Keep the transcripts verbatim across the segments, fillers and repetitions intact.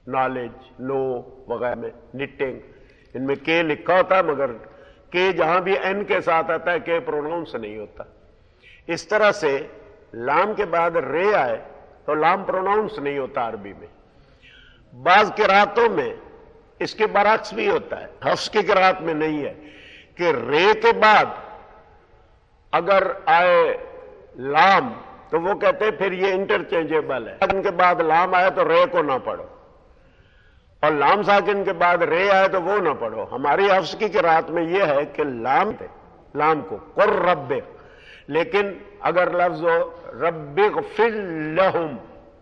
Knowledge, no वगैरह में, knitting, इनमें के लिखा होता है मगर के जहां भी एन के साथ आता है के प्रोनाउंस नहीं होता। इस तरह से लाम के बाद रे आए तो लाम प्रोनाउंस नहीं होता अरबी में। बाज किरातों में इसके बरक्स भी होता है, हफ्स की किरात में नहीं है कि रे के बाद अगर आए लाम तो वो कहते हैं फिर ये इंटरचेंजेबल है। इनके बाद लाम आए तो रे को ना पढ़ो, और लाम साकिन के बाद रे आए तो वो ना पढ़ो। हमारी हफ्स की किरात में ये है कि लाम लाम को कुर रब्बे, लेकिन अगर लफ्ज हो रब्बिग़फिर लहुम,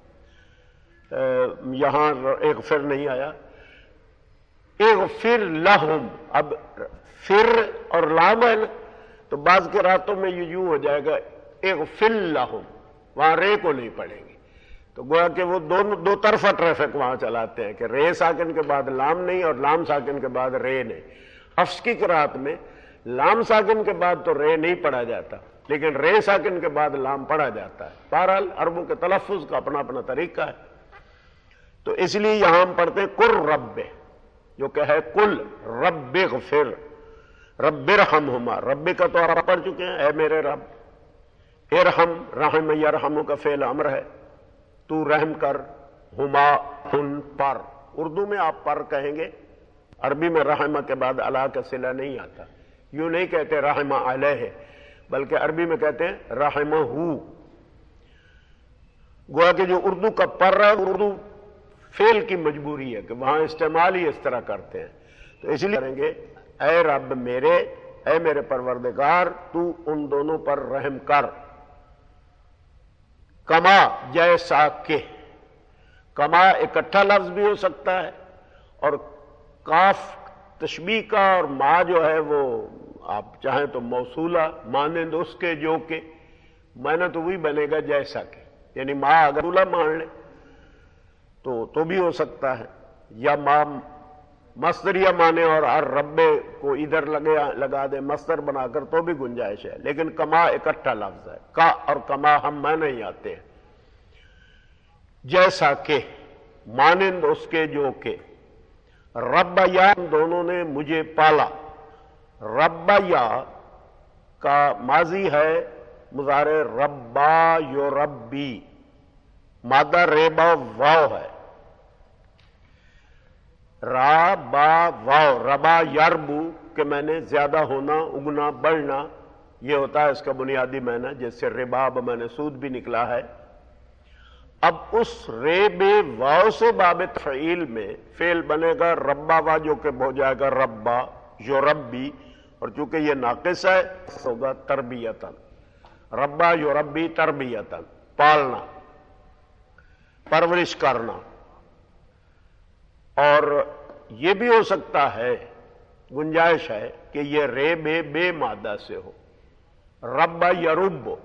यहां एक फिर नहीं आया, इग़फिर लहुम, अब फिर और लाम है ना, तो बाज के रातों में ये यूं हो जाएगा इग़फिर लहुम, वहां रे को नहीं पढ़ेंगे। तो गोया कि वो दोनों दो तरफा ट्रैफिक वहां चलाते हैं कि रे साकिन के बाद लाम नहीं और लाम साकिन के बाद रे नहीं। हफ्स की किरात में लाम साकिन के बाद तो रे नहीं पढ़ा जाता, लेकिन रे साकिन के बाद लाम पढ़ा जाता है। बहरहाल अरबों के तलफ़्फ़ुज़ का अपना अपना तरीका है। तो इसलिए यहां हम पढ़ते हैं कुर रब्बे, जो कि है कुल रब्बिग़फिर, रब्बिरहमहुमा, रब्बे का तो आप पढ़ चुके हैं, ऐ मेरे रब। इरहम, रहम यरहमु का फेल अमर है, तू रहम कर, हुमा हुन पर। उर्दू में आप पर कहेंगे, अरबी में रहमा के बाद अला का सिला नहीं आता। यूं नहीं कहते रहमा अलैह, बल्कि अरबी में कहते हैं रहमहू। गोया कि जो उर्दू का पर है, उर्दू फेल की मजबूरी है कि वहां इस्तेमाल ही इस तरह करते हैं। तो इसलिए करेंगे ऐ रब मेरे, ऐ मेरे परवरदिगार, तू उन दोनों पर रहम कर। कमा जैसा के, कमा इकट्ठा लफ्ज भी हो सकता है, और काफ तशबीह का और मा जो है वो आप चाहें तो मौसूला, मानंद उसके जो के, माना तो वही बनेगा जैसा के, यानी मा अगर मौसूला मान ले तो तो भी हो सकता है, या मा मस्दरिया माने और हर रब्बे को इधर लगे लगा दे मस्दर बनाकर, तो भी गुंजाइश है। लेकिन कमा इकट्ठा लफ्ज है, का और कमा हम माने ही आते हैं। जैसा के, मानिंद उसके जो के, रब्बया, दोनों ने मुझे पाला। रब्बया का माजी है मुजारे रब्बा यो रब्बी, मादा रेबा वाव है, रा बा वाव, रबा यरबू के मैंने ज्यादा होना, उगना, बढ़ना, ये होता है इसका बुनियादी माना, जैसे रिबाब मैंने सूद भी निकला है। अब उस रेबे वाव से बाबित फ़ईल में फेल बनेगा रब्बा वा, जो कि हो जाएगा रब्बा यो रब्बी, और चूंकि ये नाकिस है होगा तरबियतन, रब्बा यो रब्बी तरबियतन, पालना, परवरिश करना। और यह भी हो सकता है, गुंजाइश है कि यह रे बे बे मादा से हो, रब्बा यरुब्बो,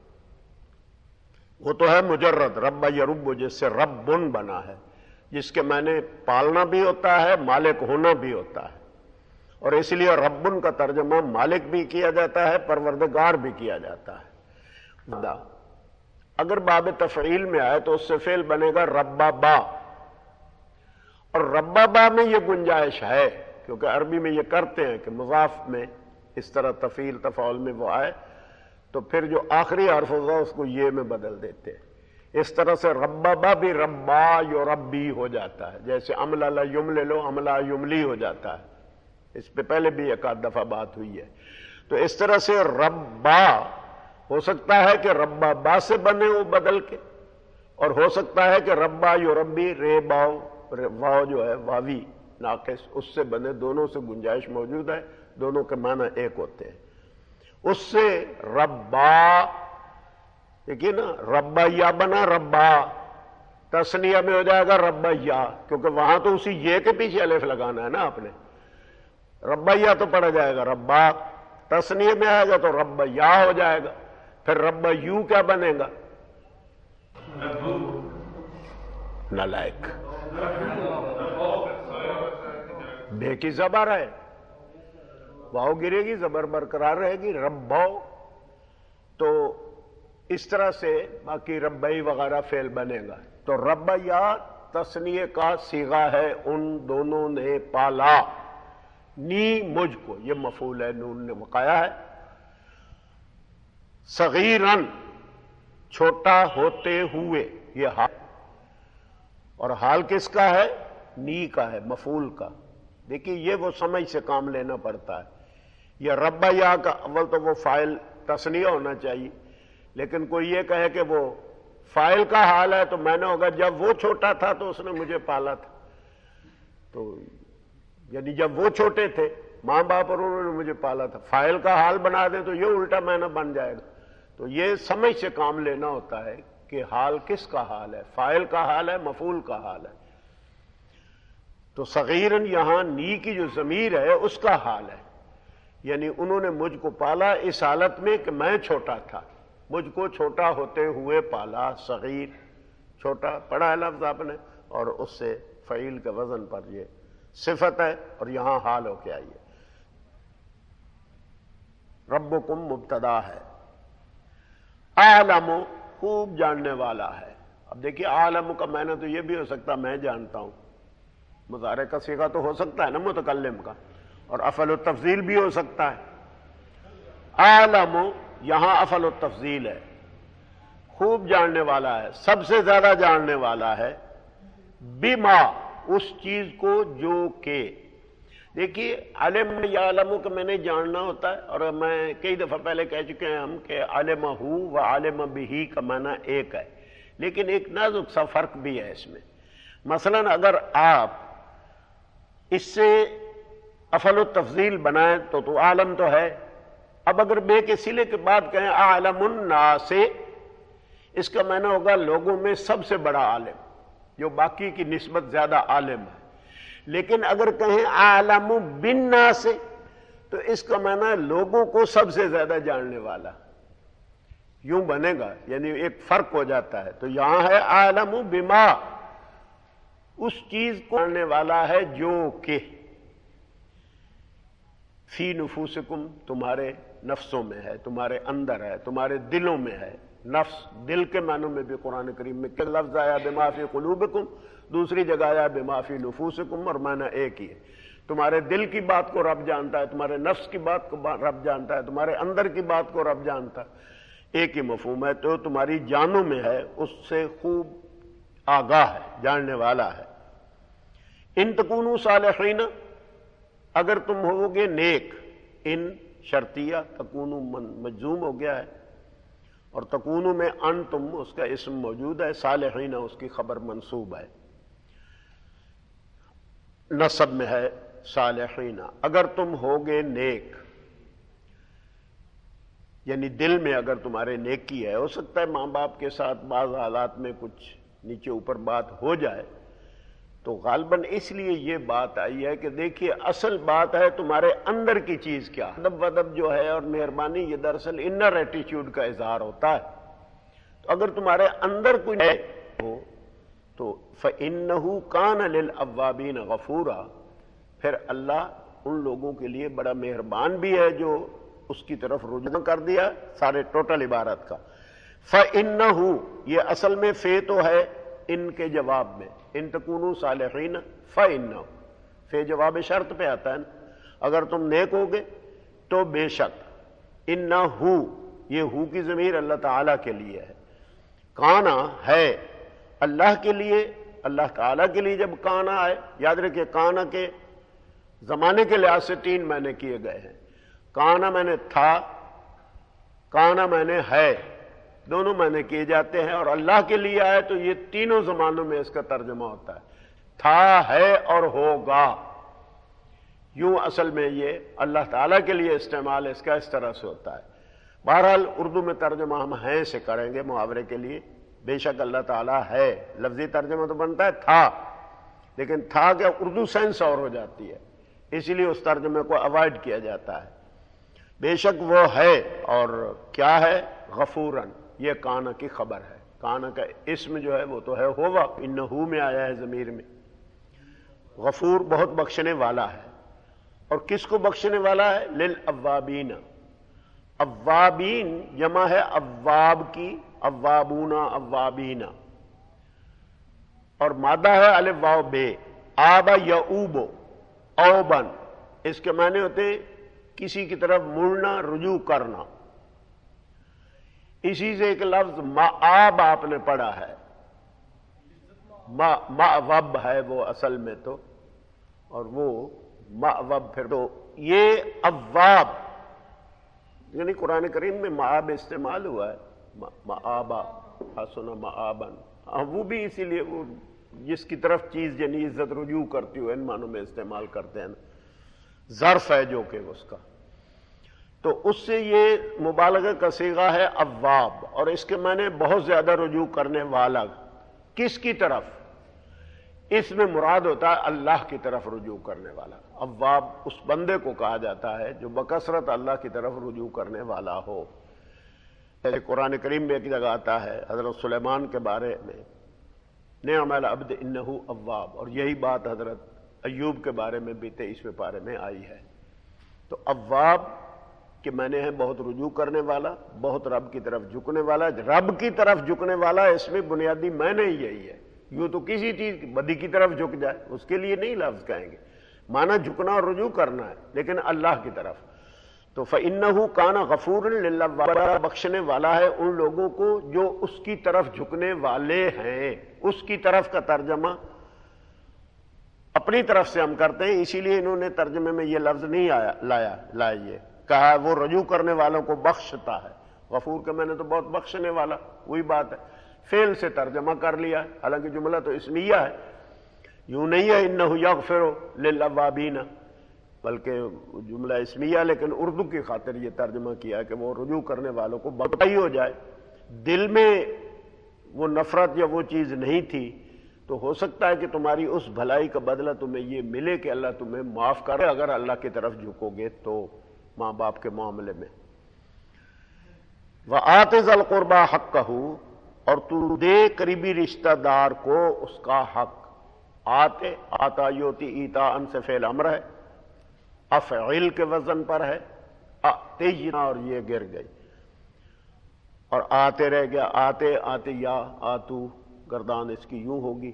वो तो है मुजर्रद, रब्बा यरुब्बो, जिससे रब्बुन बना है, जिसके मैंने पालना भी होता है, मालिक होना भी होता है। और इसलिए रब्बुन का तर्जमा मालिक भी किया जाता है, परवरदिगार भी किया जाता है। अगर बाब तफ़ईल में आए तो उससे फेल बनेगा रब्बा बा, और रब्बा बा में यह गुंजाइश है क्योंकि अरबी में यह करते हैं कि मुज़ाफ में इस तरह तफ़ील तफ़ाउल में वो आए तो फिर जो आखिरी हर्फ होगा उसको ये में बदल देते हैं। इस तरह से रब्बा बा भी रब्बा यो रब्बी हो जाता है, जैसे अमला ला युमले लो अमला युमली हो जाता है। इस पे पहले भी एक आध दफा बात हुई है। तो इस तरह से रब्बा हो सकता है कि रब्बा बा से बने वो बदल के, और हो सकता है कि रब्बा यो रब्बी रे बाव वाव जो है वावी नाकिस उससे बने, दोनों से गुंजाइश मौजूद है, दोनों के माना एक होते हैं। उससे रब्बा, देखिए ना, रब्बैया बना, रब्बा तस्निया में हो जाएगा रब्बैया, क्योंकि वहां तो उसी ये के पीछे अलिफ लगाना है ना आपने। रब्बैया तो पढ़ा जाएगा रब्बा, तस्निया में आएगा तो रब्बैया हो जाएगा। फिर रब्बयू क्या बनेगा? नालायक, बे की जबर है, वाव गिरेगी, जबर बरकरार रहेगी, रब्बो। तो इस तरह से बाकी रब्बई वगैरह फेल बनेगा। तो रब्बया तस्नीये का सीगा है उन दोनों ने पाला, नी मुझ को, ये मफूल है, नून ने बकाया है। सगीरन छोटा होते हुए, ये हाल, और हाल किसका है? नी का है, मफूल का। देखिए ये वो समझ से काम लेना पड़ता है। ये रब्बा या का अव्वल तो वो फाइल तस्निया होना चाहिए, लेकिन कोई ये कहे कि वो फाइल का हाल है तो मैंने होगा जब वो छोटा था तो उसने मुझे पाला था, तो यानी जब वो छोटे थे मां बाप और उन्होंने मुझे पाला था। फाइल का हाल बना दे तो ये उल्टा मैंने बन जाएगा। तो ये समझ से काम लेना होता है कि हाल किसका हाल है, फाइल का हाल है, मफूल का हाल है। तो सगीरन यहां नी की जो जमीर है उसका हाल है, यानी उन्होंने मुझको पाला इस हालत में कि मैं छोटा था, मुझको छोटा होते हुए पाला। सगीर छोटा पढ़ा है लफ्ज आपने, और उससे फ़ईल के वजन पर ये सिफत है और यहां हाल होके आई है। रब्बुकुम मुब्तदा है, आलमु खूब जानने वाला है। अब देखिए आलमु का माना तो ये भी हो सकता मैं जानता हूं, मुज़ारे का सीगा तो हो सकता है ना मुतकल्लिम का, और अफल तफजील भी हो सकता है। आलमु यहां अफल तफजील है, खूब जानने वाला है, सबसे ज्यादा जानने वाला है। बिमा उस चीज को जो के, देखिए आलिम या आलमु का मैंने जानना होता है, और मैं कई दफा पहले कह चुके हैं हम कि आलिमहू व आलिम बिही का माना एक है, लेकिन एक नाजुक सा फर्क भी है इसमें। मसलन अगर आप इससे अफल तफजील बनाए तो तो आलम तो है। अब अगर बे के सिले के बाद कहें आलमुन्ना से, इसका माना होगा लोगों में सबसे बड़ा आलिम, जो बाकी की निस्बत ज्यादा आलिम है। लेकिन अगर कहें आलमु बिन्ना से, तो इसका माना लोगों को सबसे ज्यादा जानने वाला, यूं बनेगा, यानी एक फर्क हो जाता है। तो यहां है आलमु बिमा, उस चीज को जानने वाला है जो कि फी नुफूसिकुम तुम्हारे नफ्सों में है, तुम्हारे अंदर है, तुम्हारे दिलों में है। नफ्स दिल के मानों में भी कुरान करीम में क्या लफ्ज आया बिमाफी कुलूबिकुम, दूसरी जगह आया बिमाफी नुफूसिकुम, और माना एक ही है। तुम्हारे दिल की बात को रब जानता है, तुम्हारे नफ्स की बात को रब जानता है, तुम्हारे अंदर की बात को रब जानता है, एक ही मफहूम है। तो तुम्हारी जानों में है, उससे खूब आगाह है, जानने वाला है। इन तकूनु सालिहीन, अगर तुम होगे नेक, इन शर्तिया, तकूनु मजूम हो गया है, और तकूनु में अन तुम उसका इस्म मौजूद है, सालिहीन उसकी खबर मंसूब है, नसब में है सालिहीन। अगर तुम होगे नेक, यानी दिल में अगर तुम्हारे नेकी है, हो सकता है मां बाप के साथ बाज हालात में कुछ नीचे ऊपर बात हो जाए, तो गालबन इसलिए ये बात आई है कि देखिए असल बात है तुम्हारे अंदर की चीज क्या। अदब वदब जो है और मेहरबानी, ये दरअसल इनर एटीट्यूड का इजहार होता है। तो अगर तुम्हारे अंदर कोई है हो तो फ़इन्नहु कान लिल अव्वाबीन गफूरा, फिर अल्लाह उन लोगों के लिए बड़ा मेहरबान भी है जो उसकी तरफ रुजू कर दिया सारे टोटल इबारत का। फ़इन्नहु ये असल में फे तो है इनके जवाब में, इन तकूनु सालिहीन फ़इन्नहु, फे जवाब शर्त पे आता है ना, अगर तुम नेक होगे तो बेशक, इन्नहु ये हु की ज़मीर अल्लाह ताला के लिए है, काना है अल्लाह के लिए, अल्लाह ताला के लिए जब काना आए, याद रखिए काना के जमाने के लिहाज से तीन मायने किए गए हैं। काना मैंने था, काना मैंने है, दोनों मायने किए जाते हैं, और अल्लाह के लिए आए तो ये तीनों जमानों में इसका तर्जुमा होता है, था, है और होगा। यूं असल में ये अल्लाह ताला के लिए इस्तेमाल इसका इस तरह से होता है। बहरहाल उर्दू में तर्जुमा हम हैं से करेंगे मुहावरे के लिए। बेशक अल्लाह ताला है, लफ्जी तर्जुमा तो बनता है था, लेकिन था क्या उर्दू सेंस और हो जाती है, इसीलिए उस तर्जुमे को अवॉइड किया जाता है। बेशक वो है, और क्या है, गफूरन, ये काना की खबर है। काना का इस्म जो है वो तो है होवा, इन्नहू में आया है जमीर में। गफूर बहुत बख्शने वाला है, और किसको बख्शने वाला है, लिल अव्वाबीन। अव्वाबीन जमा है अव्वाब की, अव्वाबूना अव्वाबीना। اور مادہ ہے الف واو بے، آبا یعوبو، اوبن، اس کے معنی ہوتے ہیں کسی کی طرف مڑنا، رجوع کرنا۔ اسی سے ایک لفظ مآب آپ نے پڑھا ہے، مأوب ہے وہ اصل میں تو، اور وہ مأوب پھر تو یہ اواب، یعنی قرآن کریم میں مآب استعمال ہوا ہے، مآبا حسن مآبن، وہ بھی اسی لیے وہ جس کی طرف چیز یعنی عزت رجوع کرتی ہو ان معنوں میں استعمال کرتے ہیں، ظرف ہے جو کہ اس کا، تو اس سے یہ مبالغہ کا صیغہ ہے اواب، اور اس کے معنی بہت زیادہ رجوع کرنے والا۔ کس کی طرف؟ اس میں مراد ہوتا ہے اللہ کی طرف رجوع کرنے والا۔ اواب اس بندے کو کہا جاتا ہے جو بکثرت اللہ کی طرف رجوع کرنے والا ہو۔ جیسے قرآن کریم میں ایک جگہ آتا ہے حضرت سلیمان کے بارے میں، نعم العبد انہ اواب، اور یہی بات حضرت ایوب کے بارے میں بھی تیئیسویں پارے میں آئی ہے۔ تو اواب کے معنی ہے بہت رجوع کرنے والا، بہت رب کی طرف جھکنے والا۔ رب کی طرف جھکنے والا اس میں بنیادی معنی یہی ہے، یوں تو کسی چیز بدی کی طرف جھک جائے اس کے لیے نہیں لفظ کہیں گے، معنی جھکنا اور رجوع کرنا ہے، لیکن اللہ کی طرف۔ تو فَإِنَّهُ كَانَ غَفُورًا لِلْأَوَّابِينَ، بخشنے والا ہے ان لوگوں کو جو اس کی طرف جھکنے والے ہیں۔ اس کی طرف کا ترجمہ اپنی طرف سے ہم کرتے ہیں، اسی لیے انہوں نے ترجمے میں یہ لفظ نہیں آیا لایا لائیے کہا وہ رجوع کرنے والوں کو بخشتا ہے۔ غفور کے میں نے تو بہت بخشنے والا، وہی بات ہے، فعل سے ترجمہ کر لیا ہے، حالانکہ جملہ تو اسمیہ ہے، یوں نہیں ہے انہ یغفر للأوابین، بلکہ جملہ اسمیہ، لیکن اردو کی خاطر یہ ترجمہ کیا کہ وہ رجوع کرنے والوں کو بخشائی ہو جائے۔ دل میں وہ نفرت یا وہ چیز نہیں تھی تو ہو سکتا ہے کہ تمہاری اس بھلائی کا بدلہ تمہیں یہ ملے کہ اللہ تمہیں معاف کرے اگر اللہ کی طرف جھکو گے تو، ماں باپ کے معاملے میں۔ وَآتِ ذَا الْقُرْبَى حَقَّهُ، اور تو دے قریبی رشتہ دار کو اس کا حق۔ آتے آتا یوتی ایتا ان سے فعل امر ہے، افعل کے وزن پر ہے، آتینا اور یہ گر گئی، اور آتے رہ گیا، آتے آتے یا آتو، گردان اس کی یوں ہوگی۔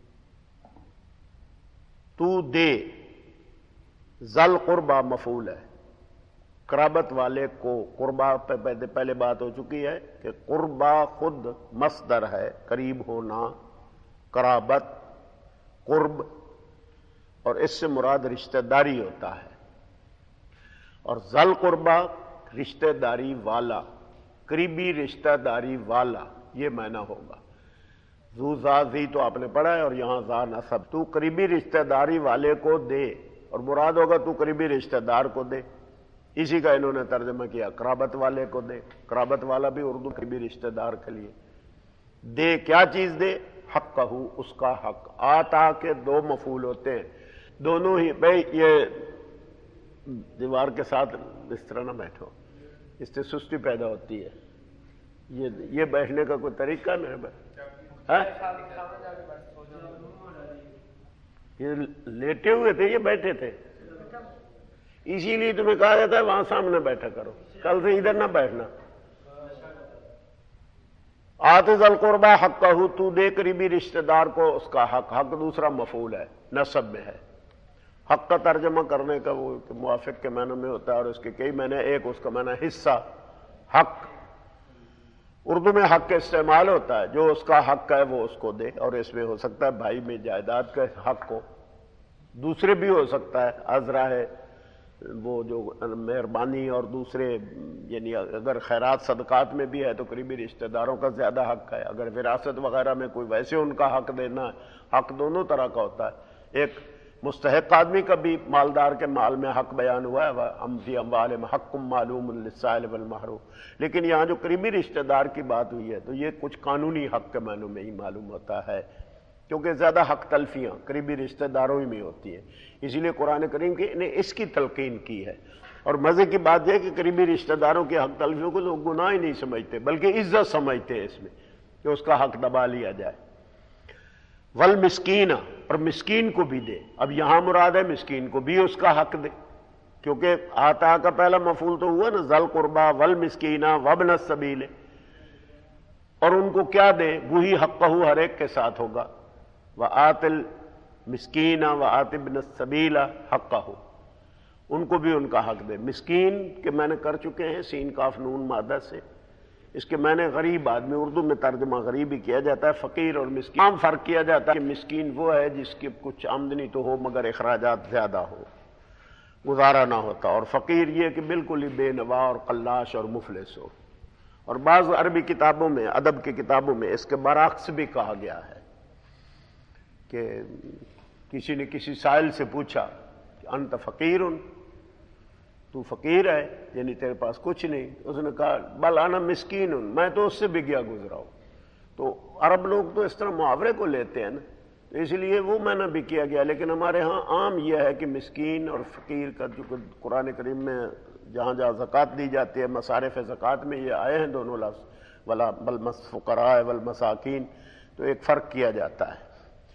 تو دے، ذل قربا مفعول ہے، قرابت والے کو، قربا پہ پہلے بات ہو چکی ہے کہ قربا خود مصدر ہے، قریب ہونا، قرابت، قرب، اور اس سے مراد رشتہ داری ہوتا ہے، اور ذل قربا رشتہ داری والا، قریبی رشتہ داری والا، یہ معنی ہوگا۔ ذو ذا ذی تو آپ نے پڑھا ہے، اور یہاں ذا نصب، تو قریبی رشتہ داری والے کو دے، اور مراد ہوگا تو قریبی رشتہ دار کو دے، اسی کا انہوں نے ترجمہ کیا قرابت والے کو دے، قرابت والا بھی اردو قریبی رشتہ دار کے لیے۔ دے کیا چیز دے؟ حقہ، اس کا حق۔ آتا کے دو مفعول ہوتے ہیں، دونوں ہی، بھائی یہ دیوار کے ساتھ اس طرح نہ بیٹھو، اس سے سستی پیدا ہوتی ہے، یہ یہ بیٹھنے کا کوئی طریقہ نہیں ہے۔ یہ لیٹے ہوئے تھے، یہ بیٹھے تھے، اسی لیے تمہیں کہا جاتا ہے وہاں سامنے بیٹھا کرو، کل سے ادھر نہ بیٹھنا۔ آتِ ذی القربیٰ حقہ، تو دے قریبی رشتہ دار کو اس کا حق۔ حق دوسرا مفعول ہے، نصب میں ہے۔ حق کا ترجمہ کرنے کا وہ موافق کے معنی میں ہوتا ہے، اور اس کے کئی معنی، ایک اس کا معنی حصہ، حق۔ اردو میں حق کا استعمال ہوتا ہے، جو اس کا حق ہے وہ اس کو دے، اور اس میں ہو سکتا ہے بھائی میں جائیداد کا حق ہو، دوسرے بھی ہو سکتا ہے، عذرا ہے وہ جو مہربانی، اور دوسرے یعنی اگر خیرات صدقات میں بھی ہے تو قریبی رشتہ داروں کا زیادہ حق ہے، اگر وراثت وغیرہ میں کوئی ویسے ان کا حق دینا ہے۔ حق دونوں طرح کا ہوتا ہے، ایک مستحق آدمی کا بھی مالدار کے مال میں حق بیان ہوا ہے، وَأَمْ فِي أَمْوَالِهِمْ حَقٌّ مَّعْلُومٌ لِّلسَّائِلِ وَالْمَحْرُومِ، لیکن یہاں جو قریبی رشتہ دار کی بات ہوئی ہے تو یہ کچھ قانونی حق کے معنوں میں ہی معلوم ہوتا ہے، کیونکہ زیادہ حق تلفیاں قریبی رشتہ داروں ہی میں ہوتی ہیں، اسی لیے قرآن کریم کے نے اس کی تلقین کی ہے۔ اور مزے کی بات یہ ہے کہ قریبی رشتہ داروں کے حق تلفیوں کو لوگ گناہ ہی نہیں سمجھتے بلکہ عزت سمجھتے ہیں اس میں کہ اس کا حق دبا لیا جائے۔ والمسکین، اور مسکین کو بھی دے، اب یہاں مراد ہے مسکین کو بھی اس کا حق دے، کیونکہ آتا کا پہلا مفعول تو ہوا نا ذل قربا والمسکین وابن السبیل، اور ان کو کیا دے؟ وہی حقہ ہر ایک کے ساتھ ہوگا، وآت المسکین وآت ابن السبیل حقہ، ان کو بھی ان کا حق دے۔ مسکین کے میں نے کر چکے ہیں سین کاف نون مادہ سے، اس کے میں نے غریب آدمی، اردو میں ترجمہ غریب ہی کیا جاتا ہے، فقیر اور مسکین عام فرق کیا جاتا ہے کہ مسکین وہ ہے جس کی کچھ آمدنی تو ہو مگر اخراجات زیادہ ہو، گزارا نہ ہوتا، اور فقیر یہ کہ بالکل ہی بے نوا اور قلاش اور مفلس ہو۔ اور بعض عربی کتابوں میں، ادب کی کتابوں میں اس کے برعکس بھی کہا گیا ہے کہ کسی نے کسی سائل سے پوچھا کہ انت فقیر، تو فقیر ہے، یعنی تیرے پاس کچھ نہیں، اس نے کہا بل انا مسکین، میں تو اس سے بھی گیا گزرا ہوں۔ تو عرب لوگ تو اس طرح محاورے کو لیتے ہیں نا، تو اس لیے وہ معنی بھی کیا گیا، لیکن ہمارے ہاں عام یہ ہے کہ مسکین اور فقیر کا جو قرآن کریم میں جہاں جہاں زکوٰۃ دی جاتی ہے، مصارف زکوٰۃ میں یہ آئے ہیں دونوں لفظ، ولا بل فقراء والمساکین، تو ایک فرق کیا جاتا ہے،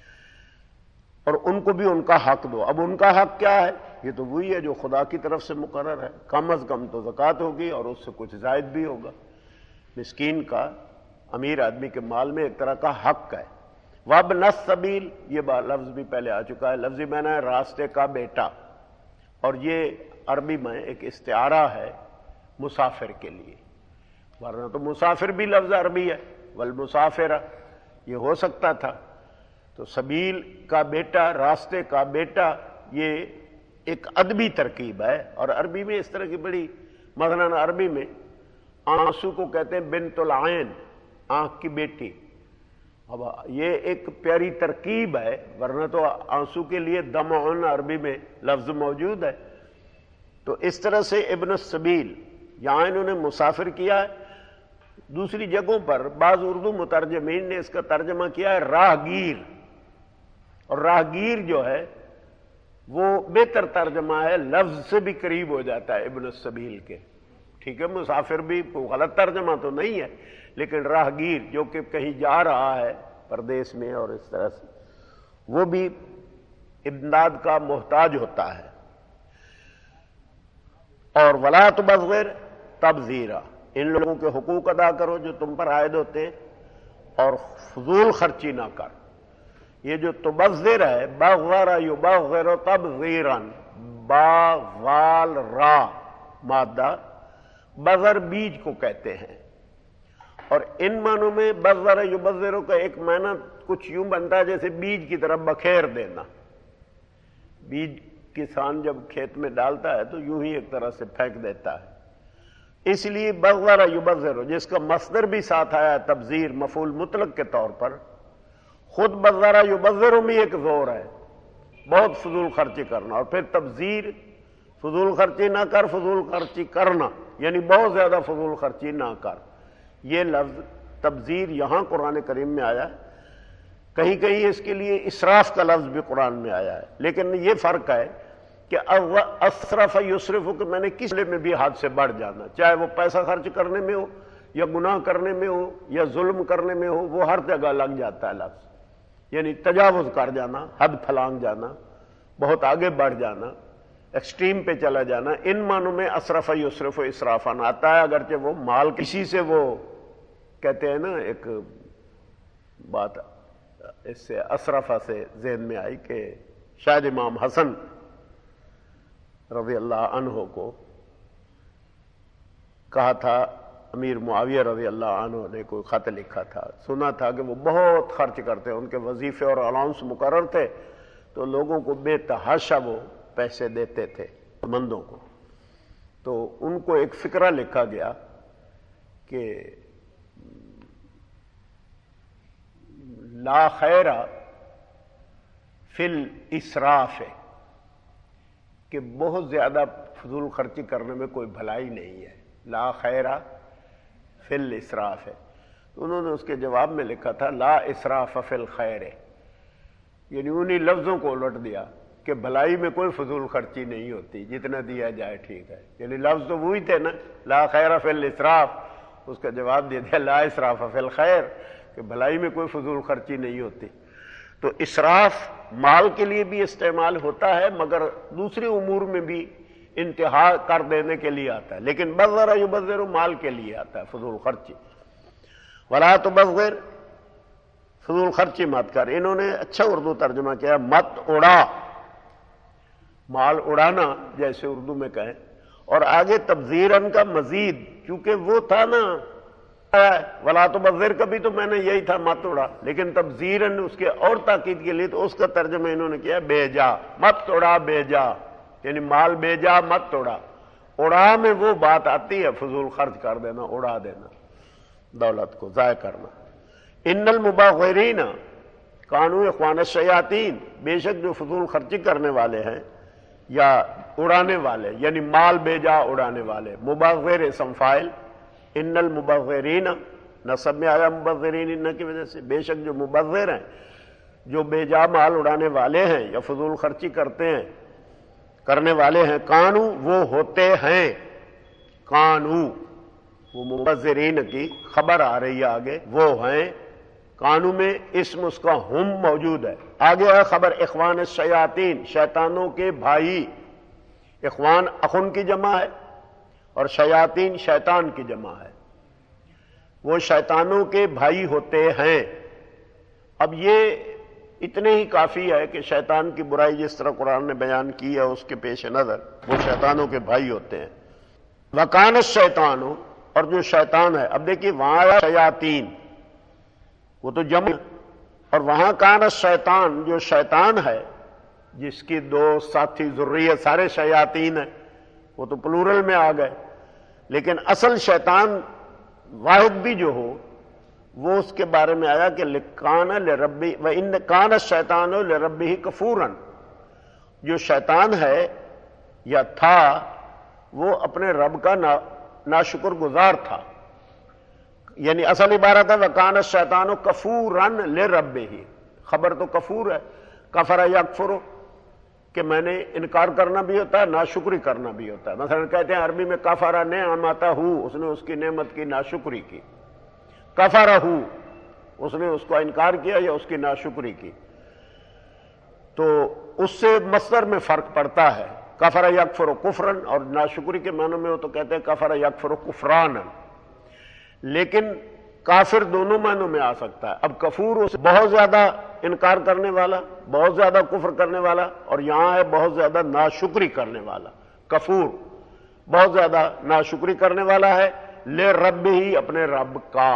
اور ان کو بھی ان کا حق دو۔ اب ان کا حق کیا ہے؟ یہ تو وہی ہے جو خدا کی طرف سے مقرر ہے، کم از کم تو زکوٰۃ ہوگی اور اس سے کچھ زائد بھی ہوگا۔ مسکین کا، امیر آدمی کے مال میں ایک طرح کا حق ہے۔ وابن السبیل، یہ لفظ بھی پہلے آ چکا ہے، لفظی معنی ہے راستے کا بیٹا، اور یہ عربی میں ایک استعارہ ہے مسافر کے لیے، ورنہ تو مسافر بھی لفظ عربی ہے، والمسافر یہ ہو سکتا تھا۔ تو سبیل کا بیٹا، راستے کا بیٹا، یہ ایک ادبی ترکیب ہے، اور عربی میں اس طرح کی بڑی، مثلاً عربی میں آنسو کو کہتے ہیں بنت العین، آنکھ کی بیٹی۔ اب یہ ایک پیاری ترکیب ہے، ورنہ تو آنسو کے لیے دمعن عربی میں لفظ موجود ہے۔ تو اس طرح سے ابن السبیل یہاں انہوں نے مسافر کیا ہے۔ دوسری جگہوں پر بعض اردو مترجمین نے اس کا ترجمہ کیا ہے راہگیر، اور راہگیر جو ہے وہ بہتر ترجمہ ہے، لفظ سے بھی قریب ہو جاتا ہے ابن السبیل کے، ٹھیک ہے، مسافر بھی غلط ترجمہ تو نہیں ہے، لیکن راہگیر جو کہ کہیں جا رہا ہے پردیس میں اور اس طرح سے، وہ بھی امداد کا محتاج ہوتا ہے۔ اور ولا تبذر تبذیرا، ان لوگوں کے حقوق ادا کرو جو تم پر عائد ہوتے ہیں، اور فضول خرچی نہ کر۔ یہ جو تبذر ہے، بغیر یبغر تبذیرا، با وال را مادہ، بذر بیج کو کہتے ہیں، اور ان معنوں میں بذر یبذر کا ایک معنی کچھ یوں بنتا ہے جیسے بیج کی طرف بکھیر دینا۔ بیج کسان جب کھیت میں ڈالتا ہے تو یوں ہی ایک طرح سے پھینک دیتا ہے، اس لیے بذر یبذر جس کا مصدر بھی ساتھ آیا ہے تبذیر مفعول مطلق کے طور پر، خود بذر یبذر میں ایک زور ہے، بہت فضول خرچی کرنا، اور پھر تبذیر فضول خرچی نہ کر، فضول خرچی کرنا، یعنی بہت زیادہ فضول خرچی نہ کر۔ یہ لفظ تبذیر یہاں قرآن کریم میں آیا ہے، کہیں کہیں اس کے لیے اسراف کا لفظ بھی قرآن میں آیا ہے، لیکن یہ فرق ہے کہ اسرف یسرف کہ میں نے کس لئے میں بھی حد سے بڑھ جانا، چاہے وہ پیسہ خرچ کرنے میں ہو یا گناہ کرنے میں ہو یا ظلم کرنے میں ہو، وہ ہر جگہ لگ جاتا ہے لفظ، یعنی تجاوز کر جانا، حد پھلانگ جانا، بہت آگے بڑھ جانا، ایکسٹریم پہ چلا جانا، ان معنوں میں اسرف یسرف و اسرافان آتا ہے، اگرچہ وہ مال کسی سے، وہ کہتے ہیں نا ایک بات اس سے اسرفہ سے ذہن میں آئی کہ شاید امام حسن رضی اللہ عنہ کو کہا تھا، امیر معاویہ رضی اللہ عنہ نے کوئی خط لکھا تھا، سنا تھا کہ وہ بہت خرچ کرتے ہیں، ان کے وظیفے اور الاؤنس مقرر تھے، تو لوگوں کو بے تحاشا وہ پیسے دیتے تھے مندوں کو۔ تو ان کو ایک فقرہ لکھا گیا کہ لا خیر فی الاسراف، کہ بہت زیادہ فضول خرچی کرنے میں کوئی بھلائی نہیں ہے، لا خیر فی الاسراف ہے۔ تو انہوں نے اس کے جواب میں لکھا تھا لا اسراف فی الخیر، یعنی انہی لفظوں کو الٹ دیا کہ بھلائی میں کوئی فضول خرچی نہیں ہوتی، جتنا دیا جائے ٹھیک ہے، یعنی لفظ تو وہی تھے نا، لا خیر فی الاسراف، اس کا جواب دے دیا لا اسراف فی الخیر، کہ بھلائی میں کوئی فضول خرچی نہیں ہوتی۔ تو اسراف مال کے لیے بھی استعمال ہوتا ہے، مگر دوسرے امور میں بھی انتہا کر دینے کے لیے آتا ہے، لیکن بذر یبذر مال کے لیے آتا ہے، فضول خرچی۔ ولا تبذر فضول خرچی مت کر. انہوں نے اچھا اردو ترجمہ کیا مت اڑا، مال اڑانا جیسے اردو میں کہیں. اور آگے تبذیرن کا مزید، چونکہ وہ تھا نا ولا تبذر کا بھی تو میں نے یہی تھا مت اڑا، لیکن تبذیرن اس کے اور تاکید کے لیے تو اس کا ترجمہ انہوں نے کیا بے جا، مت اڑا بے جا، یعنی مال بے جا مت اڑا. اڑا میں وہ بات آتی ہے فضول خرچ کر دینا، اڑا دینا، دولت کو ضائع کرنا. ان المبذرین کانوا اخوان الشیاطین، بے شک جو فضول خرچی کرنے والے ہیں یا اڑانے والے، یعنی مال بے جا اڑانے والے. مبذر اسم فاعل، ان المبذرین نصب میں آیا مبذرین ان کی وجہ سے. بے شک جو مبذر ہیں، جو بے جا مال اڑانے والے ہیں یا فضول خرچی کرتے ہیں، کرنے والے ہیں، کانو وہ ہوتے ہیں، کانو وہ مبذرین کی خبر آ رہی ہے آگے، وہ ہیں. کانو میں اسم اس کا ہم موجود ہے. آگے ہے خبر اخوان الشیاطین، شیطانوں کے بھائی. اخوان اخن کی جمع ہے اور شیاطین شیطان کی جمع ہے. وہ شیطانوں کے بھائی ہوتے ہیں. اب یہ اتنے ہی کافی ہے کہ شیطان کی برائی جس طرح قرآن نے بیان کی ہے اس کے پیش نظر وہ شیطانوں کے بھائی ہوتے ہیں. وَكَانَ الشَّيْطَانُ، اور جو شیطان ہے، اب دیکھیے وہاں آیا شیاطین، وہ تو جمع، اور وہاں کان الشیطان جو شیطان ہے جس کی دوست ساتھی ذریت سارے شیاطین ہیں، وہ تو پلورل میں آ گئے. لیکن اصل شیطان واحد بھی جو ہو وہ اس کے بارے میں آیا کہ لکان لربی وَإِنَّ كَانَ الشَّيْطَانُ لِرَبِّهِ كَفُورًا، جو شیطان ہے یا تھا وہ اپنے رب کا نا ناشکر گزار تھا. یعنی اصل عبارت ہے وَكَانَ الشَّيْطَانُ كَفُورًا لِرَبِّهِ، خبر تو کفور ہے، کفر یکفر کہ میں نے انکار کرنا بھی ہوتا ہے، ناشکری کرنا بھی ہوتا ہے. مثلا کہتے ہیں عربی میں کفر نعمتہ، اس نے اس کی نعمت کی ناشکری کی. کفرہ، اس نے اس کو انکار کیا یا اس کی ناشکری کی. تو اس سے مصدر میں فرق پڑتا ہے. کفر یکفر کفرن، اور ناشکری کے معنوں میں وہ تو کہتے ہیں کفر یکفر کفرانا، لیکن کافر دونوں معنوں میں آ سکتا ہے. اب کفور اس بہت زیادہ انکار کرنے والا، بہت زیادہ کفر کرنے والا، اور یہاں ہے بہت زیادہ ناشکری کرنے والا. کفور بہت زیادہ ناشکری کرنے والا ہے، لے رب ہی اپنے رب کا.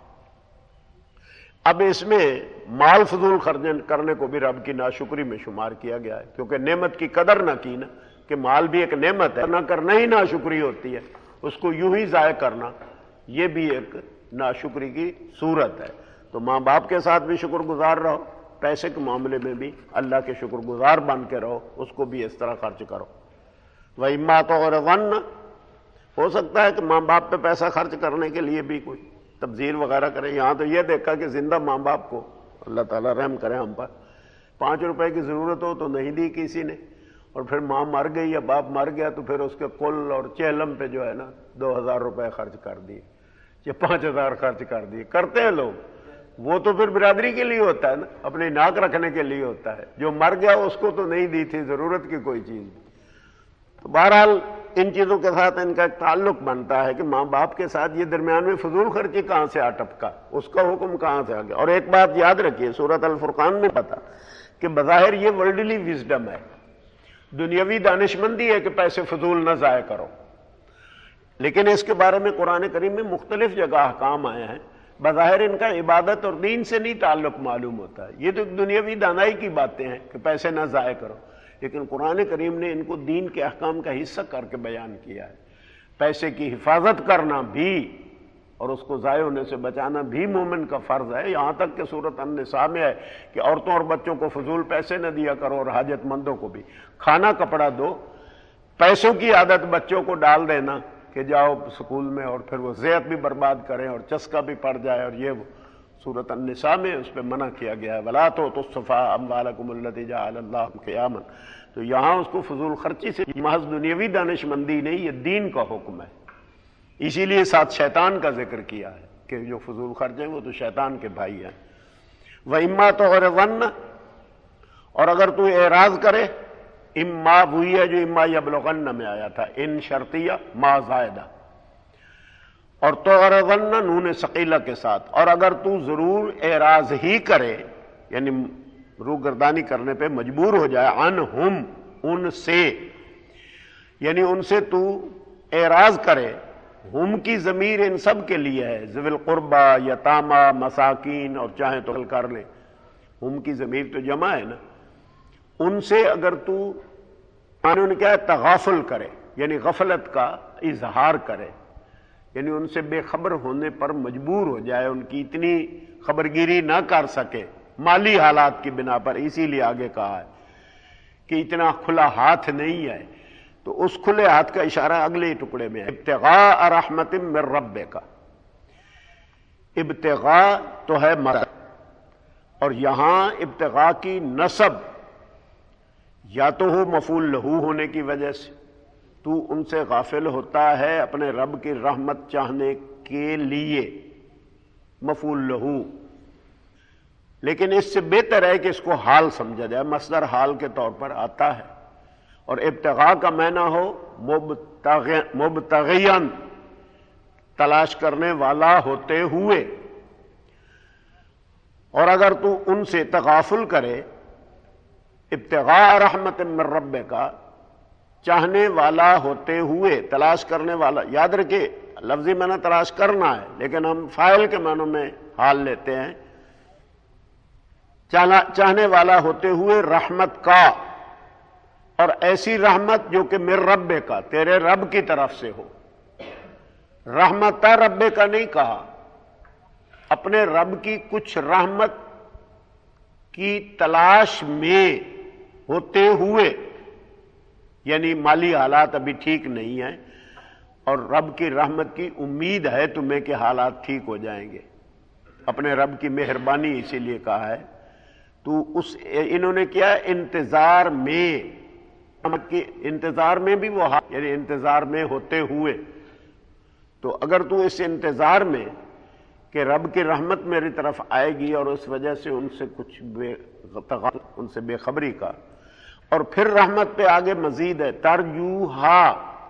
اب اس میں مال فضول خرچ کرنے کو بھی رب کی ناشکری میں شمار کیا گیا ہے، کیونکہ نعمت کی قدر نہ کی نا، کہ مال بھی ایک نعمت ہے، نہ کرنا ہی ناشکری ہوتی ہے، اس کو یوں ہی ضائع کرنا یہ بھی ایک ناشکری کی صورت ہے. تو ماں باپ کے ساتھ بھی شکر گزار رہو، پیسے کے معاملے میں بھی اللہ کے شکر گزار بن کے رہو، اس کو بھی اس طرح خرچ کرو. وَإِمَّا تُعْرِضَنَّ، ہو سکتا ہے کہ ماں باپ پہ پیسہ خرچ کرنے کے لیے بھی کوئی تبذیر وغیرہ کرے. یہاں تو یہ دیکھا کہ زندہ ماں باپ کو اللہ تعالیٰ رحم کرے ہم پر، پانچ روپے کی ضرورت ہو تو نہیں دی کسی نے، اور پھر ماں مر گئی یا باپ مر گیا تو پھر اس کے کل اور چہلم پہ جو ہے نا دو ہزار روپے خرچ کر دیے یا پانچ ہزار خرچ کر دیے. کرتے ہیں لوگ، وہ تو پھر برادری کے لیے ہوتا ہے نا، اپنی ناک رکھنے کے لیے ہوتا ہے. جو مر گیا اس کو تو نہیں دی تھی ضرورت کی کوئی چیز. تو بہرحال ان چیزوں کے ساتھ ان کا ایک تعلق بنتا ہے کہ ماں باپ کے ساتھ یہ درمیان میں فضول خرچی کہاں سے آ ٹپکا، اس کا حکم کہاں سے آ گیا. اور ایک بات یاد رکھیے، سورۃ الفرقان میں پتا کہ بظاہر یہ ورلڈلی وزڈم ہے، دنیاوی دانش مندی ہے کہ پیسے فضول نہ ضائع کرو، لیکن اس کے بارے میں قرآن کریم میں مختلف جگہ احکام آئے ہیں. بظاہر ان کا عبادت اور دین سے نہیں تعلق معلوم ہوتا ہے، یہ تو دنیاوی دانائی کی باتیں ہیں کہ پیسے نہ ضائع کرو، لیکن قرآن کریم نے ان کو دین کے احکام کا حصہ کر کے بیان کیا ہے. پیسے کی حفاظت کرنا بھی اور اس کو ضائع ہونے سے بچانا بھی مومن کا فرض ہے. یہاں تک کہ سورۃ النساء میں ہے کہ عورتوں اور بچوں کو فضول پیسے نہ دیا کرو، اور حاجت مندوں کو بھی کھانا کپڑا دو. پیسوں کی عادت بچوں کو ڈال دینا کہ جاؤ اسکول میں اور پھر وہ صحت بھی برباد کریں اور چسکا بھی پڑ جائے، اور یہ سورۃ النساء میں اس پہ منع کیا گیا ہے وَلَا تُؤْتُوا السُّفَهَاءَ أَمْوَالَكُمُ الَّتِي جَعَلَ اللَّهُ قِيَامًا. تو یہاں اس کو فضول خرچی سے محض دنیاوی دانش مندی نہیں، یہ دین کا حکم ہے. اسی لیے ساتھ شیطان کا ذکر کیا ہے کہ جو فضول خرچ ہیں وہ تو شیطان کے بھائی ہیں. وَإِمَّا تُعْرِضَنَّ، اور اگر تو اعراض کرے، اما وہی ہے جو اما یبلغن میں آیا تھا، ان شرطیہ ما زائدہ. اور تعرضن نون ثقیلہ کے ساتھ، اور اگر تو ضرور اعراض ہی کرے، یعنی روگردانی کرنے پہ مجبور ہو جائے، عنہم ان سے، یعنی ان سے تو اعراض کرے، ہم کی ضمیر ان سب کے لیے ہے، ذوی القربہ، یتامى، مساکین، اور چاہیں تو کر لیں، ہم کی ضمیر تو جمع ہے نا، ان سے اگر تو انہوں نے کیا ہے تغافل کرے، یعنی غفلت کا اظہار کرے، یعنی ان سے بے خبر ہونے پر مجبور ہو جائے، ان کی اتنی خبرگیری نہ کر سکے مالی حالات کی بنا پر، اسی لیے آگے کہا ہے کہ اتنا کھلا ہاتھ نہیں ہے، تو اس کھلے ہاتھ کا اشارہ اگلے ٹکڑے میں ہے، ابتغاء رحمت من ربک، ابتغاء تو ہے مدد، اور یہاں ابتغاء کی نسب یا تو ہو مفعول لہو ہونے کی وجہ سے، تو ان سے غافل ہوتا ہے اپنے رب کی رحمت چاہنے کے لیے، مفعول لہو، لیکن اس سے بہتر ہے کہ اس کو حال سمجھا جائے، مصدر حال کے طور پر آتا ہے، اور ابتغاء کا معنی ہو مبتغیاً، تلاش کرنے والا ہوتے ہوئے، اور اگر تو ان سے تغافل کرے، ابتغاء رحمت من ربک، چاہنے والا ہوتے ہوئے، تلاش کرنے والا، یاد رکھے لفظی معنی تلاش کرنا ہے، لیکن ہم فاعل کے معنوں میں حال لیتے ہیں، چاہنے والا ہوتے ہوئے رحمت کا، اور ایسی رحمت جو کہ من رب کا، تیرے رب کی طرف سے ہو، رحمت رب کا نہیں کہا، اپنے رب کی کچھ رحمت کی تلاش میں ہوتے ہوئے، یعنی مالی حالات ابھی ٹھیک نہیں ہیں، اور رب کی رحمت کی امید ہے تمہیں کہ حالات ٹھیک ہو جائیں گے، اپنے رب کی مہربانی اسی لیے کہا ہے، تو اس انہوں نے کیا انتظار میں، کی انتظار میں بھی وہ حال، یعنی انتظار میں ہوتے ہوئے، تو اگر تو اس انتظار میں کہ رب کی رحمت میری طرف آئے گی، اور اس وجہ سے ان سے کچھ بے ان سے بے خبری کا، اور پھر رحمت پہ آگے مزید ہے ترجوہا،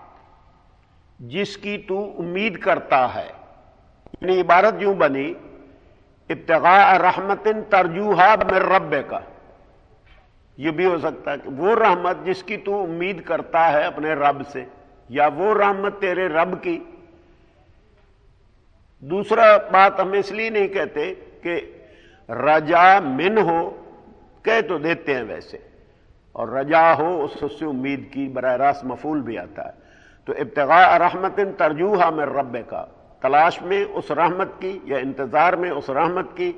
جس کی تو امید کرتا ہے، یعنی عبارت یوں بنی ابتغاء رحمت ترجوہا من ربک، یہ بھی ہو سکتا ہے کہ وہ رحمت جس کی تو امید کرتا ہے اپنے رب سے، یا وہ رحمت تیرے رب کی۔ دوسرا بات ہم اس لیے نہیں کہتے کہ رجا من ہو، کہہ تو دیتے ہیں ویسے، اور رجا ہو اس سے امید کی، براہ راست مفعول بھی آتا ہے، تو ابتغاء رحمت ترجوہا من ربک، تلاش میں اس رحمت کی یا انتظار میں اس رحمت کی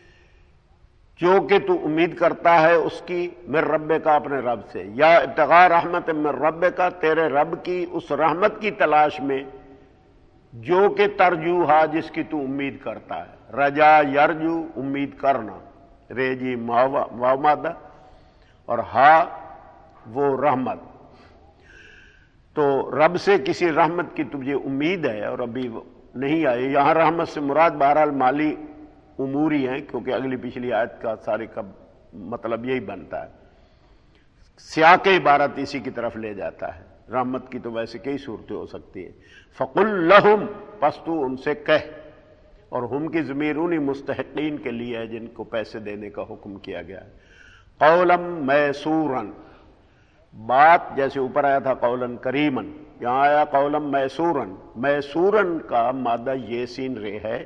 جو کہ تو امید کرتا ہے اس کی، من ربک اپنے رب سے، یا ابتغاء رحمت من ربک، تیرے رب کی اس رحمت کی تلاش میں جو کہ ترجوہا جس کی تو امید کرتا ہے، رجا یرجو امید کرنا، ریجی واو مادہ، اور ہا وہ رحمت، تو رب سے کسی رحمت کی تجھے امید ہے اور ابھی نہیں آئی۔ یہاں رحمت سے مراد بہرحال مالی امور ہی ہیں، کیونکہ اگلی پچھلی آیت کا سارے کا مطلب یہی بنتا ہے، سیاق عبارت اسی کی طرف لے جاتا ہے، رحمت کی تو ویسے کئی صورتیں ہو سکتی ہیں۔ فقل لہم، پس تو ان سے کہہ، اور ہم کی ضمیر انہی مستحقین کے لیے ہے جن کو پیسے دینے کا حکم کیا گیا ہے، قولا میسورا، بات جیسے اوپر آیا تھا قولا کریما، یہاں آیا قولا میسورا، میسورا کا مادہ یہ سین رے ہے،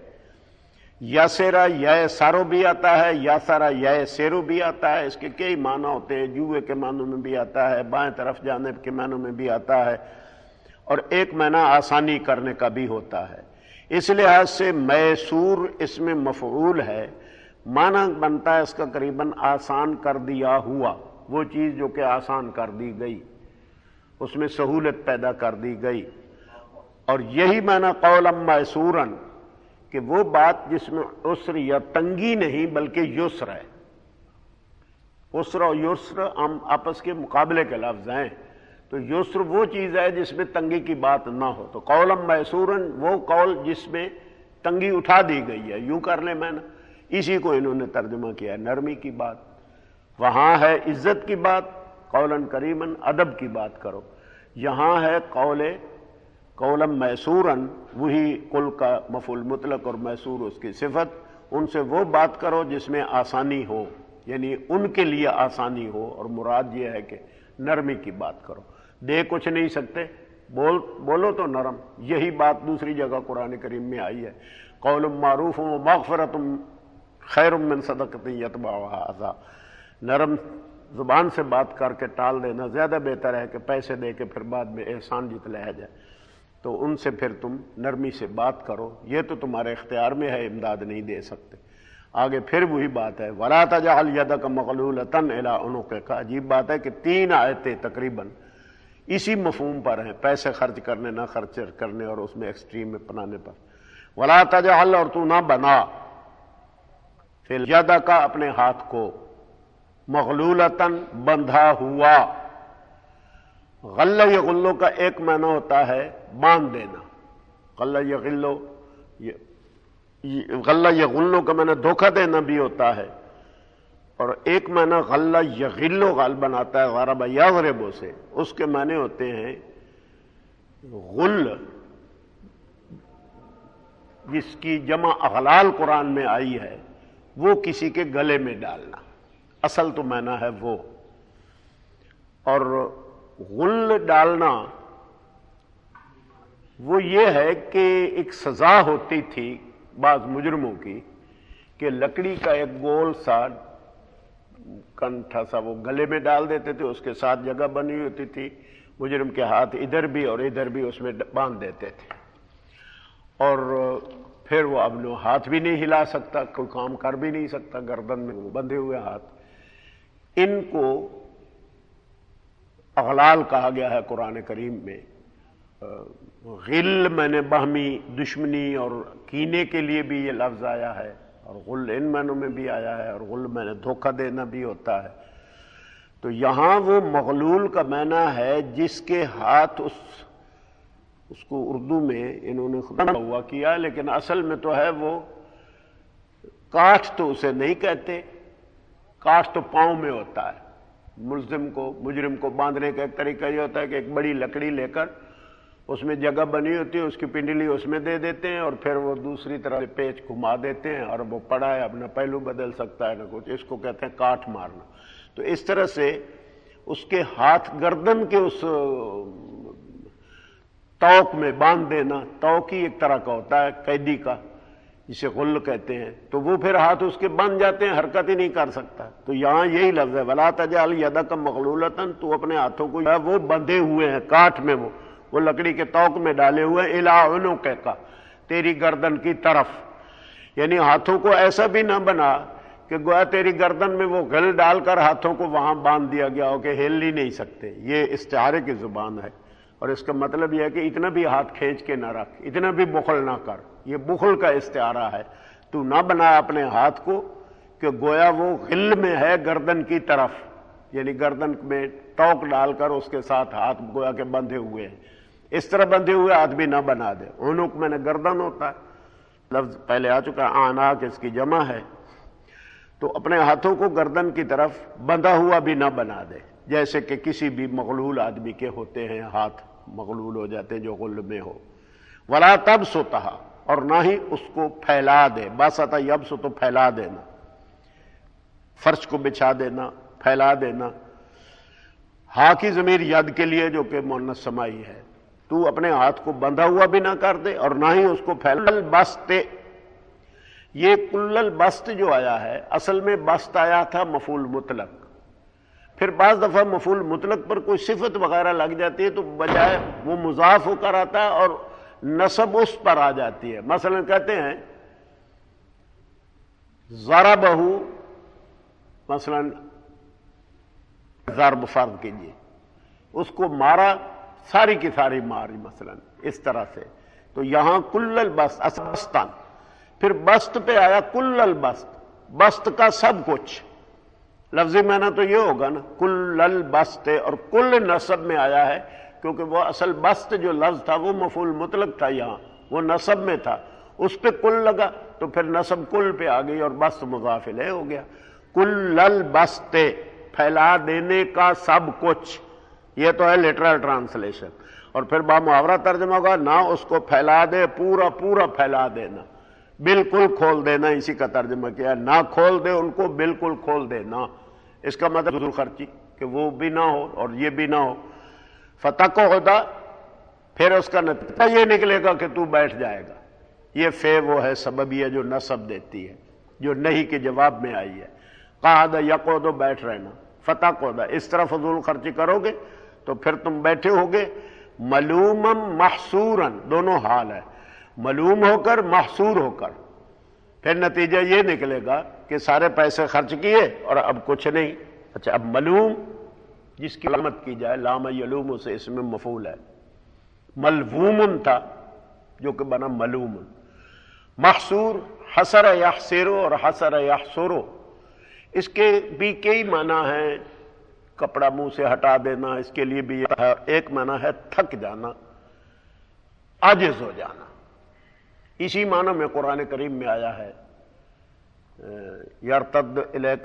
یسرا یہ سارو بھی آتا ہے، یسرا یہ سیرو بھی آتا ہے، اس کے کئی معنی ہوتے ہیں، جوئے کے معنوں میں بھی آتا ہے، بائیں طرف جانے کے معنوں میں بھی آتا ہے، اور ایک معنی آسانی کرنے کا بھی ہوتا ہے، اس لحاظ سے میسور اس میں مفعول ہے، معنی بنتا ہے اس کا قریباً آسان کر دیا ہوا، وہ چیز جو کہ آسان کر دی گئی، اس میں سہولت پیدا کر دی گئی، اور یہی معنی قولا میسورا کہ وہ بات جس میں عسر یا تنگی نہیں بلکہ یسر ہے، عسر اور یسر ہم آپس کے مقابلے کے لفظ ہیں، تو یسر وہ چیز ہے جس میں تنگی کی بات نہ ہو، تو قولا میسورا وہ قول جس میں تنگی اٹھا دی گئی ہے، یوں کر لیں میں نے، اسی کو انہوں نے ترجمہ کیا ہے، نرمی کی بات، وہاں ہے عزت کی بات، قولا کریما ادب کی بات کرو، یہاں ہے قول قولم میسورن وہی قل کا مفعول مطلق اور میسور اس کی صفت، ان سے وہ بات کرو جس میں آسانی ہو، یعنی ان کے لیے آسانی ہو، اور مراد یہ ہے کہ نرمی کی بات کرو۔ دے کچھ نہیں سکتے، بول بولو تو نرم، یہی بات دوسری جگہ قرآن کریم میں آئی ہے، قول معروف و مغفرت خیر من صدقۃ یتبعها اذی، نرم زبان سے بات کر کے ٹال دینا زیادہ بہتر ہے کہ پیسے دے کے پھر بعد میں احسان جتلایا جائے۔ تو ان سے پھر تم نرمی سے بات کرو، یہ تو تمہارے اختیار میں ہے، امداد نہیں دے سکتے۔ آگے پھر وہی بات ہے وَلَا تَجْعَلْ يَدَكَ مَغْلُولَةً إِلَىٰ عُنُقِكَ، عجیب بات ہے کہ تین آیتیں تقریباً اسی مفہوم پر ہیں، پیسے خرچ کرنے نہ خرچ کرنے اور اس میں ایکسٹریم میں پنانے پر۔ وَلَا تَجْعَلْ، اور تو نہ بنا، پھر يَدَكَ اپنے ہاتھ کو، مغلولتاً بندھا ہوا۔ غلہ یغلو کا ایک معنی ہوتا ہے باندھ دینا، غلہ یغلو، غلہ یغلو کا معنی دھوکہ دینا بھی ہوتا ہے، اور ایک معنی غلہ یغلو غالباً آتا ہے غرب یغرب سے، اس کے معنی ہوتے ہیں غل، جس کی جمع اغلال قرآن میں آئی ہے، وہ کسی کے گلے میں ڈالنا، اصل تو معنی ہے وہ۔ اور غل ڈالنا وہ یہ ہے کہ ایک سزا ہوتی تھی بعض مجرموں کی کہ لکڑی کا ایک گول سا کنٹھا سا وہ گلے میں ڈال دیتے تھے، اس کے ساتھ جگہ بنی ہوتی تھی، مجرم کے ہاتھ ادھر بھی اور ادھر بھی اس میں باندھ دیتے تھے، اور پھر وہ اب نو ہاتھ بھی نہیں ہلا سکتا، کوئی کام کر بھی نہیں سکتا، گردن میں بندھے ہوئے ہاتھ۔ ان کو اغلال کہا گیا ہے قرآن کریم میں۔ غل میں نے باہمی دشمنی اور کینے کے لیے بھی یہ لفظ آیا ہے، اور غل ان معنوں میں بھی آیا ہے، اور غل میں نے دھوکہ دینا بھی ہوتا ہے۔ تو یہاں وہ مغلول کا معنی ہے جس کے ہاتھ، اس اس کو اردو میں انہوں نے خدا ہوا کیا، لیکن اصل میں تو ہے وہ کاٹھ، تو اسے نہیں کہتے، کاٹھ تو پاؤں میں ہوتا ہے۔ ملزم کو، مجرم کو باندھنے کا ایک طریقہ یہ ہوتا ہے کہ ایک بڑی لکڑی لے کر اس میں جگہ بنی ہوتی ہے، اس کی پنڈلی اس میں دے دیتے ہیں، اور پھر وہ دوسری طرح پیچ گھما دیتے ہیں، اور وہ پڑا ہے اپنا پہلو بدل سکتا ہے نہ کچھ، اس کو کہتے ہیں کاٹھ مارنا۔ تو اس طرح سے اس کے ہاتھ گردن کے اس توق میں باندھ دینا، توق ہی ایک طرح کا ہوتا ہے قیدی کا، جسے غل کہتے ہیں، تو وہ پھر ہاتھ اس کے بند جاتے ہیں، حرکت ہی نہیں کر سکتا۔ تو یہاں یہی لفظ ہے وَلَا تَجْعَلْ يَدَكَ مَغْلُولَةً، تو اپنے ہاتھوں کو وہ بندھے ہوئے ہیں کاٹھ میں، وہ وہ لکڑی کے توق میں ڈالے ہوئے ہیں، إِلَىٰ عُنُقِكَ، تیری گردن کی طرف، یعنی ہاتھوں کو ایسا بھی نہ بنا کہ گویا تیری گردن میں وہ غل ڈال کر ہاتھوں کو وہاں باندھ دیا گیا ہو کہ ہل ہی نہیں سکتے۔ یہ استعارے کی زبان ہے، اور اس کا مطلب یہ ہے کہ اتنا بھی ہاتھ کھینچ کے نہ رکھ، اتنا بھی بخل نہ کر، یہ بخل کا استعارہ ہے۔ تو نہ بنا اپنے ہاتھ کو کہ گویا وہ غل میں ہے گردن کی طرف، یعنی گردن میں توق ڈال کر اس کے ساتھ ہاتھ گویا کے بندھے ہوئے ہیں، اس طرح بندھے ہوئے ہاتھ بھی نہ بنا دے۔ عنق میں نے گردن ہوتا ہے، لفظ پہلے آ چکا ہے، آناک اس کی جمع ہے۔ تو اپنے ہاتھوں کو گردن کی طرف بندھا ہوا بھی نہ بنا دے، جیسے کہ کسی بھی مغلول آدمی کے ہوتے ہیں، ہاتھ مغلول ہو جاتے ہیں جو غل میں ہو۔ وَلَا تَبْسُطْهَا، اور نہ ہی اس کو پھیلا دے، باسطہ یبسط تو پھیلا دینا، فرش کو بچھا دینا، پھیلا دینا۔ ہاں کی ضمیر ید کے لیے جو کہ مؤنث سمائی ہے، تو اپنے ہاتھ کو بندھا ہوا بھی نہ کر دے اور نہ ہی اس کو پھیلا۔ البسط، یہ کل البسط جو آیا ہے، اصل میں بسط آیا تھا مفعول مطلق، پھر بعض دفعہ مفعول مطلق پر کوئی صفت وغیرہ لگ جاتی ہے تو بجائے وہ مضاف ہو کر آتا ہے اور نصب اس پر آ جاتی ہے۔ مثلا کہتے ہیں ضربہ، مثلا ضرب فرض کیجیے، اس کو مارا، ساری کی ساری ماری مثلا اس طرح سے۔ تو یہاں کل البسط، بستان، پھر بسط پہ آیا کل البسط، بسط کا سب کچھ، لفظی معنی تو یہ ہوگا نا کل البسط، اور کل نصب میں آیا ہے کیونکہ وہ اصل بسط جو لفظ تھا وہ مفعول مطلق تھا، یہاں وہ نصب میں تھا، اس پہ کل لگا تو پھر نصب کل پہ آ گئی اور بسط مضاف الیہ ہو گیا۔ کل البسط، پھیلا دینے کا سب کچھ، یہ تو ہے لٹرل ٹرانسلیشن۔ اور پھر بامحاورہ ترجمہ ہوگا نہ اس کو پھیلا دے، پورا پورا پھیلا دینا، بالکل کھول دینا، اسی کا ترجمہ کیا، نہ کھول دے ان کو، بالکل کھول دینا۔ اس کا مطلب فضول خرچی کہ وہ بھی نہ ہو اور یہ بھی نہ ہو۔ فتقعد، پھر اس کا نتیجہ یہ نکلے گا کہ تو بیٹھ جائے گا۔ یہ فے وہ ہے سببیہ جو نصب دیتی ہے، جو نہیں کے جواب میں آئی ہے۔ قعد یقعد، بیٹھ رہنا، فتقعد، اس طرح فضول خرچی کرو گے تو پھر تم بیٹھے ہوگے ملومم محصوراً، دونوں حال ہے، ملوم ہو کر محصور ہو کر۔ پھر نتیجہ یہ نکلے گا کہ سارے پیسے خرچ کیے اور اب کچھ نہیں۔ اچھا، اب ملوم جس کی علامت کی جائے، لام یلوم سے اس میں مفعول ہے، ملووم تھا جو کہ بنا ملوم۔ محصور، حسر یحسر اور حسر یحسر، اس کے بھی کئی معنی ہیں۔ کپڑا منہ سے ہٹا دینا، اس کے لیے بھی ہے۔ ایک معنی ہے تھک جانا، عاجز ہو جانا۔ اسی معنی میں قرآن کریم میں آیا ہے یرتد الیک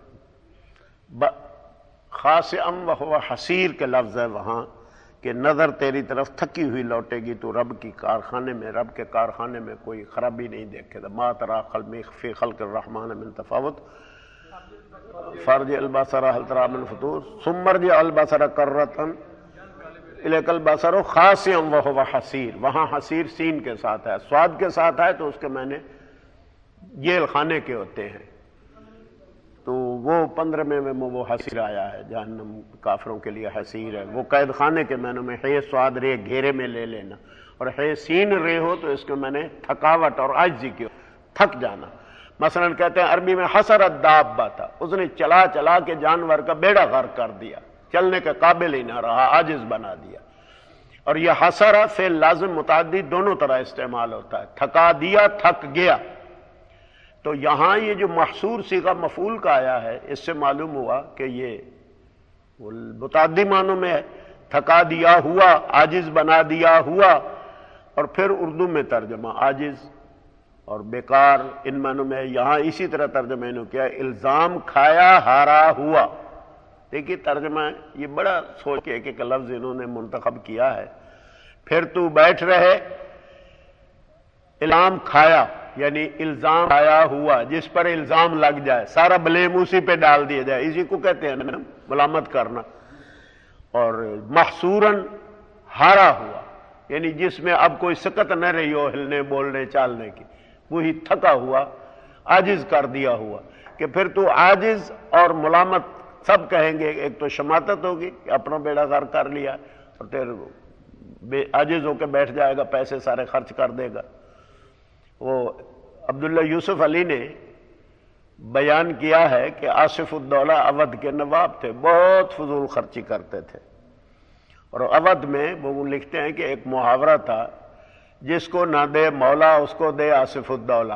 خاسئا وہو حسیر کے لفظ ہے وہاں کہ نظر تیری طرف تھکی ہوئی لوٹے گی، تو رب کی کارخانے میں، رب کے کارخانے میں کوئی خرابی نہیں دیکھے گا۔ ما تری فی خلق الرحمن من تفاوت فرج البصر هل تری من فطور ثم ارجع البصر کرۃ الیک البصر خاسئا وہو حسیر۔ وہاں حسیر سین کے ساتھ ہے، سواد کے ساتھ ہے تو اس کے معنی جیل خانے کے ہوتے ہیں۔ تو وہ پندرہویں میں وہ حسیر آیا ہے، جہنم کافروں کے لیے حسیر ہے، وہ قید خانے کے معنی میں ہے سواد رے گھیرے میں لے لینا، اور ہے سین رے ہو تو اس کے معنی تھکاوٹ اور عاجزی کی، تھک جانا۔ مثلا کہتے ہیں عربی میں حسر الدابہ تھا، اس نے چلا چلا کے جانور کا بیڑا غرق کر دیا، چلنے کے قابل ہی نہ رہا، عاجز بنا دیا۔ اور یہ حسر فعل لازم متعدی دونوں طرح استعمال ہوتا ہے، تھکا دیا، تھک گیا۔ تو یہاں یہ جو محصور صیغہ مفعول کا آیا ہے، اس سے معلوم ہوا کہ یہ متعدی معنوں میں ہے، تھکا دیا ہوا، عاجز بنا دیا ہوا۔ اور پھر اردو میں ترجمہ عاجز اور بیکار، ان معنوں میں یہاں اسی طرح ترجمہ انہوں کیا ہے، الزام کھایا ہارا ہوا۔ دیکھیے ترجمہ یہ بڑا سوچ کے ایک ایک لفظ انہوں نے منتخب کیا ہے۔ پھر تو بیٹھ رہے، الزام کھایا یعنی الزام کھایا ہوا، جس پر الزام لگ جائے، سارا بلیم اسی پہ ڈال دیا جائے، اسی کو کہتے ہیں نا ملامت کرنا۔ اور محصوراً ہارا ہوا یعنی جس میں اب کوئی سکت نہ رہی ہو ہلنے بولنے چالنے کی، وہی تھکا ہوا، عاجز کر دیا ہوا۔ کہ پھر تو عاجز اور ملامت سب کہیں گے، ایک تو شماتت ہوگی کہ اپنا بیڑا غرق کر لیا، اور پھر عاجز ہو کے بیٹھ جائے گا، پیسے سارے خرچ کر دے گا۔ وہ عبداللہ یوسف علی نے بیان کیا ہے کہ آصف الدولہ اودھ کے نواب تھے، بہت فضول خرچی کرتے تھے۔ اور اودھ میں وہ لکھتے ہیں کہ ایک محاورہ تھا، جس کو نہ دے مولا اس کو دے آصف الدولہ،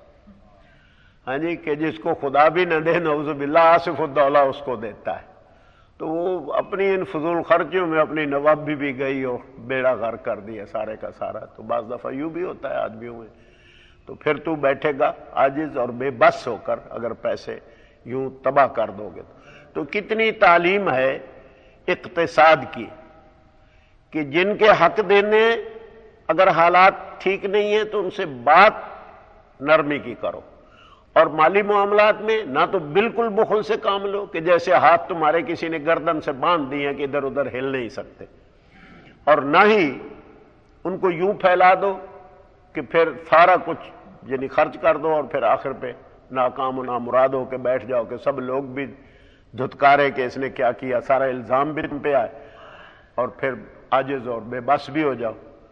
ہاں جی، کہ جس کو خدا بھی نہ دے نعوذ باللہ آصف الدولہ اس کو دیتا ہے۔ تو وہ اپنی ان فضول خرچیوں میں اپنی نوابی بھی گئی اور بیڑا غرق کر دیا سارے کا سارا۔ تو بعض دفعہ یوں بھی ہوتا ہے آدمیوں میں۔ تو پھر تو بیٹھے گا عاجز اور بے بس ہو کر، اگر پیسے یوں تباہ کر دو گے تو۔ کتنی تعلیم ہے اقتصاد کی کہ جن کے حق دینے اگر حالات ٹھیک نہیں ہیں تو ان سے بات نرمی کی کرو، اور مالی معاملات میں نہ تو بالکل بخل سے کام لو کہ جیسے ہاتھ تمہارے کسی نے گردن سے باندھ دی ہیں کہ ادھر ادھر ہل نہیں سکتے، اور نہ ہی ان کو یوں پھیلا دو کہ پھر سارا کچھ یعنی خرچ کر دو اور پھر آخر پہ ناکام و نامراد ہو کے بیٹھ جاؤ کہ سب لوگ بھی دھتکارے کہ اس نے کیا کیا، سارا الزام بھی تم پہ آئے، اور پھر عاجز اور بے بس بھی ہو جاؤ۔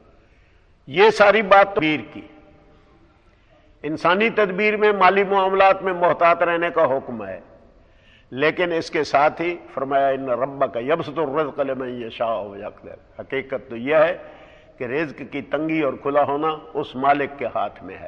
یہ ساری بات تدبیر کی، انسانی تدبیر میں مالی معاملات میں محتاط رہنے کا حکم ہے، لیکن اس کے ساتھ ہی فرمایا ان ربک یبسط الرزق لمن یشاء ویقدر۔ حقیقت تو یہ ہے کہ رزق کی تنگی اور کھلا ہونا اس مالک کے ہاتھ میں ہے،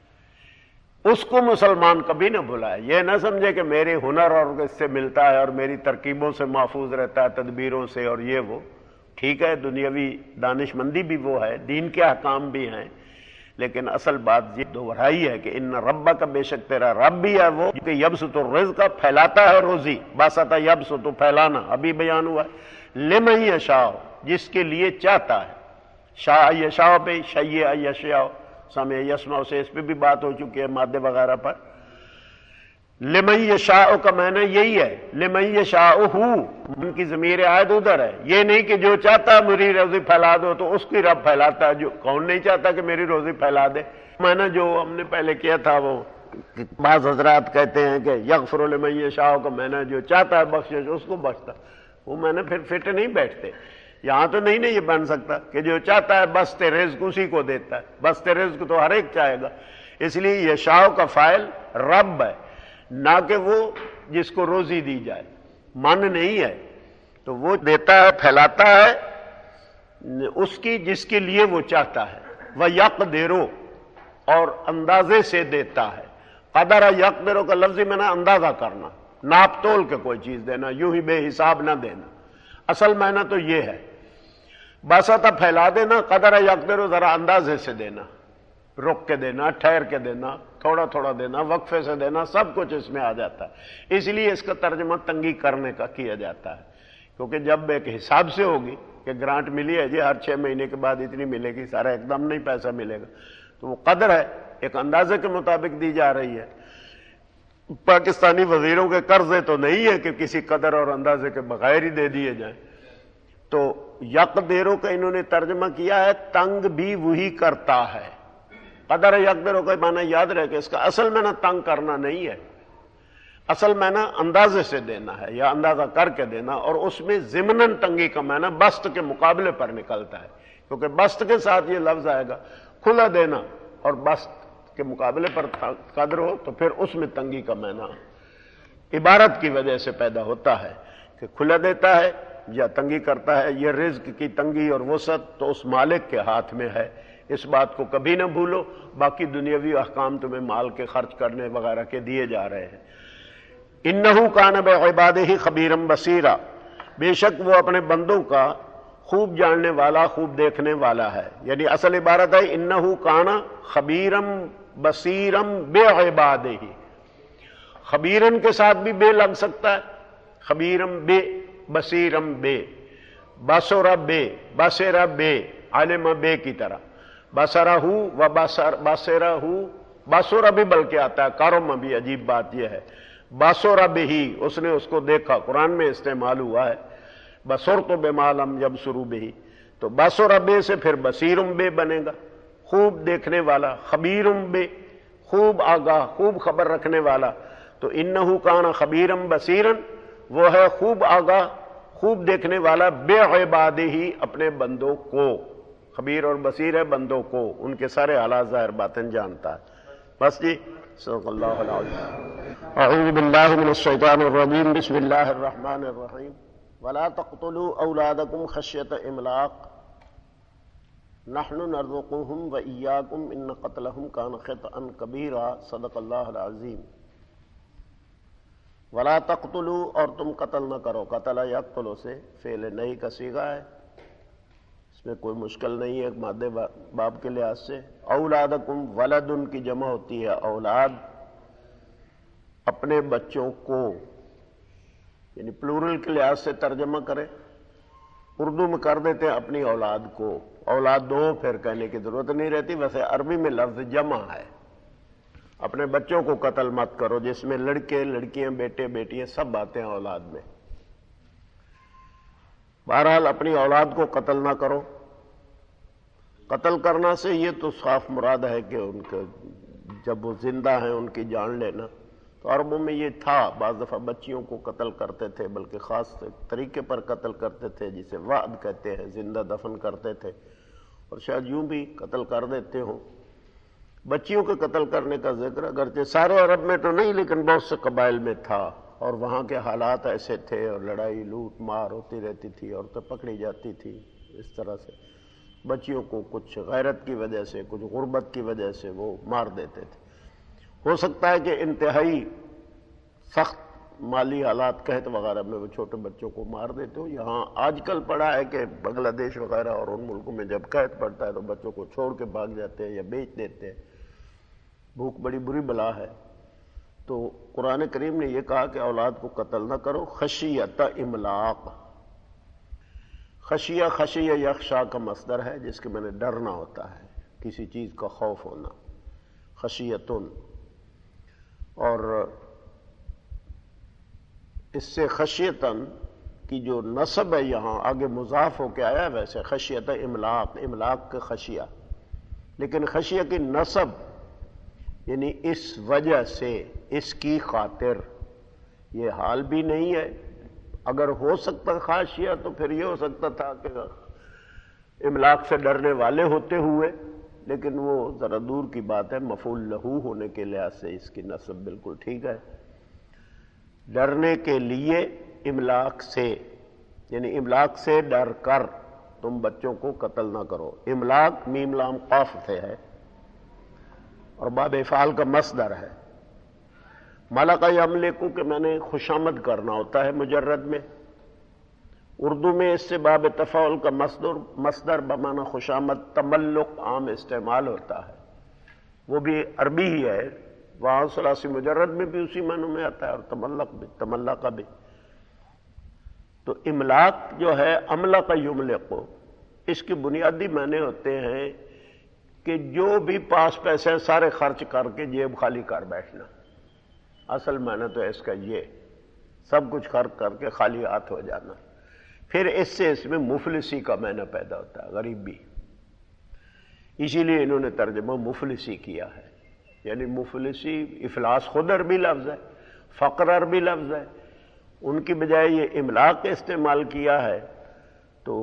اس کو مسلمان کبھی نہ بھلائے۔ یہ نہ سمجھے کہ میرے ہنر اور اس سے ملتا ہے اور میری ترکیبوں سے محفوظ رہتا ہے، تدبیروں سے اور یہ وہ، ٹھیک ہے دنیاوی دانش مندی بھی وہ ہے، دین کے احکام بھی ہیں، لیکن اصل بات یہ دوہرائی ہے کہ ان ربک کا بے شک تیرا رب بھی ہے وہ کہ یبسط الرزق پھیلاتا ہے روزی، باسطہ یبسط پھیلانا ابھی بیان ہوا ہے، لمن یشاء جس کے لیے چاہتا ہے. شاء یشاء پہ شیء یشاء سمع یسمع سے اس پہ بھی بات ہو چکی ہے مادے وغیرہ پر. لمن یشاء کا معنی یہی ہے، لمن یشاء ان کی ضمیر عائد ادھر ہے. یہ نہیں کہ جو چاہتا ہے میری روزی پھیلا دو تو اس کی رب پھیلاتا ہے، جو کون نہیں چاہتا کہ میری روزی پھیلا دے. معنی جو ہم نے پہلے کیا تھا وہ بعض حضرات کہتے ہیں کہ یغفر لمن یشاء کا معنی جو چاہتا ہے بخشش اس کو بخشتا، وہ میں نے پھر فٹ نہیں بیٹھتے. یہاں تو نہیں نہیں یہ بن سکتا کہ جو چاہتا ہے بست رزق اسی کو دیتا ہے. بست رزق تو ہر ایک چاہے گا، اس لیے یشاء کا فاعل رب ہے، نہ کہ وہ جس کو روزی دی جائے. من نہیں ہے تو وہ دیتا ہے، پھیلاتا ہے اس کی جس کے لیے وہ چاہتا ہے. وَيَقْدِرُ اور اندازے سے دیتا ہے. قدر یقدر کا لفظی میں نا اندازہ کرنا، ناپ تول کے کوئی چیز دینا، یوں ہی بے حساب نہ دینا. اصل معنی تو یہ ہے، باسطہ پھیلا دینا. قدر یقدر ذرا اندازے سے دینا، رک کے دینا، ٹھہر کے دینا، تھوڑا تھوڑا دینا، وقفے سے دینا، سب کچھ اس میں آ جاتا ہے. اس لیے اس کا ترجمہ تنگی کرنے کا کیا جاتا ہے، کیونکہ جب ایک حساب سے ہوگی کہ گرانٹ ملی ہے جی ہر چھ مہینے کے بعد اتنی ملے گی، سارا ایک دم نہیں پیسہ ملے گا، تو وہ قدر ہے، ایک اندازے کے مطابق دی جا رہی ہے. پاکستانی وزیروں کے قرضے تو نہیں ہے کہ کسی قدر اور اندازے کے بغیر ہی دے دیے جائیں. تو یقدرو کا انہوں نے ترجمہ کیا ہے تنگ بھی وہی کرتا ہے. قدر یقدرو کا معنی یاد رہے کہ اس کا اصل معنی تنگ کرنا نہیں ہے، اصل معنی اندازے سے دینا ہے یا اندازہ کر کے دینا. اور اس میں ضمناً تنگی کا معنی بسط کے مقابلے پر نکلتا ہے، کیونکہ بسط کے ساتھ یہ لفظ آئے گا. کھلا دینا اور بسط کے مقابلے پر قدر ہو تو پھر اس میں تنگی کا معنی عبارت کی وجہ سے پیدا ہوتا ہے کہ کھلا دیتا ہے یا تنگی کرتا ہے. یہ رزق کی تنگی اور وسعت تو اس مالک کے ہاتھ میں ہے، اس بات کو کبھی نہ بھولو. باقی دنیاوی احکام تمہیں مال کے خرچ کرنے وغیرہ کے دیے جا رہے ہیں. انہو کان بعبادہ خبیرا بصیرا، بے شک وہ اپنے بندوں کا خوب جاننے والا، خوب دیکھنے والا ہے. یعنی اصل عبارت ہے انہو کان خبیرم بصیرم بعبادہ. خبیرن کے ساتھ بھی بے لگ سکتا ہے، خبیرم بے، بصیرم بے، بصر بے، بصر بے، علم بے کی طرح. بصرہ و بصر بصرہ بصر بھی بلکہ آتا ہے، کرم بھی. عجیب بات یہ ہے بصر بہی، اس نے اس کو دیکھا، قرآن میں استعمال ہوا ہے. بصرت بما لم یبصروا بہ، تو بصر بے سے پھر بصیرم بے بنے گا، خوب دیکھنے والا. خبیرم بے، خوب آگاہ، خوب خبر رکھنے والا. تو انہو کان خبیرم بصیرن، وہ ہے خوب آگاہ، خوب دیکھنے والا. بے عبادہ ہی، اپنے بندوں کو. خبیر اور بصیر ہے بندوں کو، ان کے سارے حالات ظاہر باطن جانتا ہے. بس جی، صدق اللہ العظیم. اعوذ باللہ من الشیطان الرجیم، بسم اللہ الرحمن الرحیم. ولا تقتلوا اولادکم خشیۃ املاق نحن نرزقهم وإياكم ان قتلهم كان خطأ كبيرا. صدق اللہ العظیم. ولا تقتلوا، اور تم قتل نہ کرو. قتل یقتل سے فعل نہی کا صیغہ ہے، اس میں کوئی مشکل نہیں ہے مادے باب کے لحاظ سے. اولادکم، ولد ان کی جمع ہوتی ہے اولاد، اپنے بچوں کو، یعنی پلورل کے لحاظ سے ترجمہ کرے. اردو میں کر دیتے ہیں اپنی اولاد کو، اولاد دو پھر کہنے کی ضرورت نہیں رہتی. ویسے عربی میں لفظ جمع ہے. اپنے بچوں کو قتل مت کرو، جس میں لڑکے لڑکیاں بیٹے بیٹیاں سب آتے ہیں اولاد میں. بہرحال اپنی اولاد کو قتل نہ کرو. قتل کرنا سے یہ تو صاف مراد ہے کہ ان کے جب وہ زندہ ہیں ان کی جان لینا. تو عربوں میں یہ تھا، بعض دفعہ بچیوں کو قتل کرتے تھے، بلکہ خاص طریقے پر قتل کرتے تھے جسے وعد کہتے ہیں، زندہ دفن کرتے تھے، اور شاید یوں بھی قتل کر دیتے ہوں. بچیوں کے قتل کرنے کا ذکر اگرچہ سارے عرب میں تو نہیں لیکن بہت سے قبائل میں تھا، اور وہاں کے حالات ایسے تھے، اور لڑائی لوٹ مار ہوتی رہتی تھی، عورتیں پکڑی جاتی تھی. اس طرح سے بچیوں کو کچھ غیرت کی وجہ سے، کچھ غربت کی وجہ سے وہ مار دیتے تھے. ہو سکتا ہے کہ انتہائی سخت مالی حالات قحط وغیرہ میں وہ چھوٹے بچوں کو مار دیتے ہو. یہاں آج کل پڑا ہے کہ بنگلہ دیش وغیرہ اور ان ملکوں میں جب قحط پڑتا ہے تو بچوں کو چھوڑ کے بھاگ جاتے ہیں یا بیچ دیتے ہیں. بھوک بڑی بری بلا ہے. تو قرآن کریم نے یہ کہا کہ اولاد کو قتل نہ کرو، خشیت املاق. خشیہ خشیہ یخشا کا مصدر ہے جس کے میں نے ڈرنا ہوتا ہے، کسی چیز کا خوف ہونا، خشیتن. اور اس سے خشیتن کی جو نصب ہے یہاں آگے مضاف ہو کے آیا، ویسے خشیت املاق، املاق کے خشیہ، لیکن خشیہ کی نصب یعنی اس وجہ سے، اس کی خاطر، یہ حال بھی نہیں ہے. اگر ہو سکتا خاشیہ تو پھر یہ ہو سکتا تھا کہ املاق سے ڈرنے والے ہوتے ہوئے، لیکن وہ ذرا دور کی بات ہے. مفعول لہو ہونے کے لحاظ سے اس کی نصب بالکل ٹھیک ہے. ڈرنے کے لیے املاق سے، یعنی املاق سے ڈر کر تم بچوں کو قتل نہ کرو. املاق میم لام قاف سے ہے اور باب افعال کا مصدر ہے. ملکہ یملکو کہ میں نے خوشامد کرنا ہوتا ہے مجرد میں. اردو میں اس سے باب تفاعل کا مصدر مصدر بمعنی خوشامد تملق عام استعمال ہوتا ہے، وہ بھی عربی ہی ہے. وہاں ثلاثی مجرد میں بھی اسی معنی میں آتا ہے اور تملق بھی، تملق بھی. تو املاق جو ہے املق یملقو، اس کی بنیادی معنی ہوتے ہیں کہ جو بھی پاس پیسے سارے خرچ کر کے جیب خالی کر بیٹھنا. اصل معنی تو اس کا یہ سب کچھ خرچ کر کے خالی ہاتھ ہو جانا. پھر اس سے اس میں مفلسی کا معنی پیدا ہوتا ہے، غریبی. اسی لیے انہوں نے ترجمہ مفلسی کیا ہے. یعنی مفلسی، افلاس خود عربی لفظ ہے، فقر عربی لفظ ہے، ان کی بجائے یہ املاق استعمال کیا ہے. تو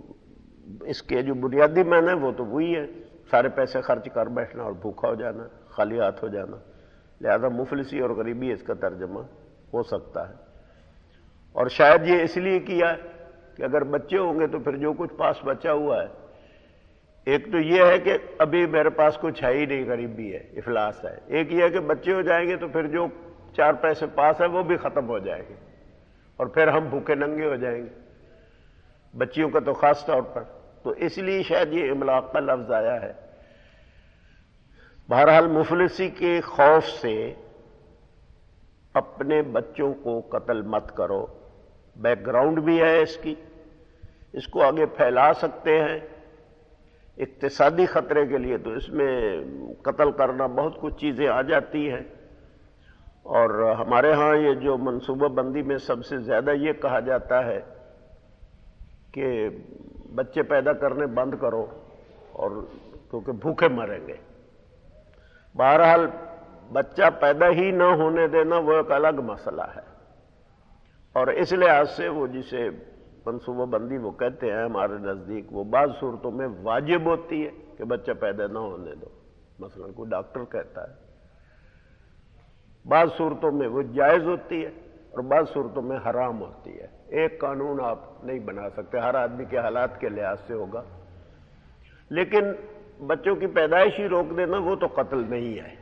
اس کے جو بنیادی معنی ہے وہ تو وہی ہے، سارے پیسے خرچ کر بیٹھنا اور بھوکا ہو جانا، خالی ہاتھ ہو جانا. لہذا مفلسی اور غریبی اس کا ترجمہ ہو سکتا ہے. اور شاید یہ اس لیے کیا ہے کہ اگر بچے ہوں گے تو پھر جو کچھ پاس بچا ہوا ہے، ایک تو یہ ہے کہ ابھی میرے پاس کچھ ہے ہی نہیں، غریبی ہے، افلاس ہے. ایک یہ ہے کہ بچے ہو جائیں گے تو پھر جو چار پیسے پاس ہے وہ بھی ختم ہو جائیں گے اور پھر ہم بھوکے ننگے ہو جائیں گے، بچیوں کا تو خاص طور پر. تو اس لیے شاید یہ املاق کا لفظ آیا ہے. بہرحال مفلسی کے خوف سے اپنے بچوں کو قتل مت کرو. بیک گراؤنڈ بھی ہے اس کی، اس کو آگے پھیلا سکتے ہیں. اقتصادی خطرے کے لیے تو اس میں قتل کرنا بہت کچھ چیزیں آ جاتی ہیں. اور ہمارے ہاں یہ جو منصوبہ بندی میں سب سے زیادہ یہ کہا جاتا ہے کہ بچے پیدا کرنے بند کرو، اور کیونکہ بھوکے مریں گے. بہرحال بچہ پیدا ہی نہ ہونے دینا وہ ایک الگ مسئلہ ہے، اور اس لحاظ سے وہ جسے منصوبہ بندی وہ کہتے ہیں ہمارے نزدیک، وہ بعض صورتوں میں واجب ہوتی ہے کہ بچہ پیدا نہ ہونے دو. مثلا کوئی ڈاکٹر کہتا ہے. بعض صورتوں میں وہ جائز ہوتی ہے اور بعض صورتوں میں حرام ہوتی ہے. ایک قانون آپ نہیں بنا سکتے، ہر آدمی کے حالات کے لحاظ سے ہوگا. لیکن بچوں کی پیدائش ہی روک دینا وہ تو قتل نہیں ہے.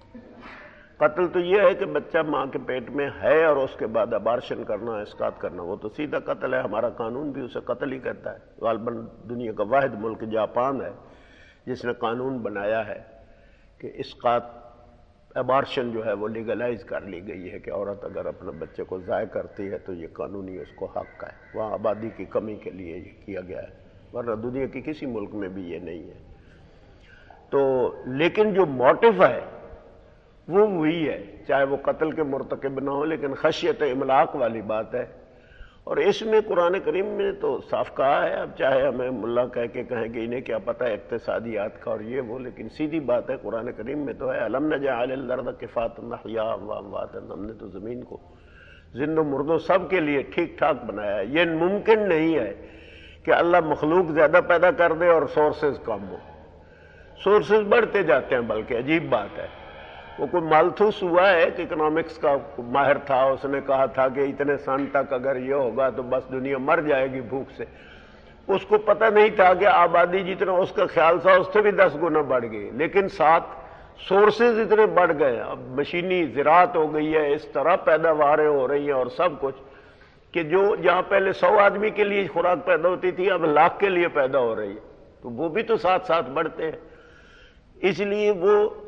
قتل تو یہ ہے کہ بچہ ماں کے پیٹ میں ہے اور اس کے بعد ابارشن کرنا، اسقاط کرنا، وہ تو سیدھا قتل ہے. ہمارا قانون بھی اسے قتل ہی کہتا ہے. غالباً دنیا کا واحد ملک جاپان ہے جس نے قانون بنایا ہے کہ اسقاط، ابارشن جو ہے وہ لیگلائز کر لی گئی ہے کہ عورت اگر اپنے بچے کو ضائع کرتی ہے تو یہ قانونی اس کو حق ہے. وہاں آبادی کی کمی کے لیے یہ کیا گیا ہے، ورنہ دنیا کی کسی ملک میں بھی یہ نہیں ہے. تو لیکن جو موٹیو ہے وہ وہی ہے، چاہے وہ قتل کے مرتکب نہ ہو، لیکن خشیت املاق والی بات ہے. اور اس میں قرآن کریم میں تو صاف کہا ہے. اب چاہے ہمیں ملا کہہ کے کہیں کہ انہیں کیا پتہ ہے اقتصادیات کا اور یہ وہ، لیکن سیدھی بات ہے قرآن کریم میں تو ہے الم نجعل الارض کفاتا احیاء وامواتا، ہم نے تو زمین کو زند و مردوں سب کے لیے ٹھیک ٹھاک بنایا ہے. یہ ممکن نہیں ہے کہ اللہ مخلوق زیادہ پیدا کر دے اور سورسز کم ہو. سورسز بڑھتے جاتے ہیں، بلکہ عجیب بات ہے. وہ کوئی مالتھوس ہوا ہے کہ اکنامکس کا ماہر تھا، اس نے کہا تھا کہ اتنے سن تک اگر یہ ہوگا تو بس دنیا مر جائے گی بھوک سے. اس کو پتہ نہیں تھا کہ آبادی جتنا اس کا خیال تھا اس سے بھی دس گنا بڑھ گئی، لیکن ساتھ سورسز اتنے بڑھ گئے. اب مشینی زراعت ہو گئی ہے، اس طرح پیداواریں ہو رہی ہیں اور سب کچھ کہ جو جہاں پہلے سو آدمی کے لیے خوراک پیدا ہوتی تھی اب لاکھ کے لیے پیدا ہو رہی ہے. تو وہ بھی تو ساتھ ساتھ بڑھتے ہیں. اس لیے وہ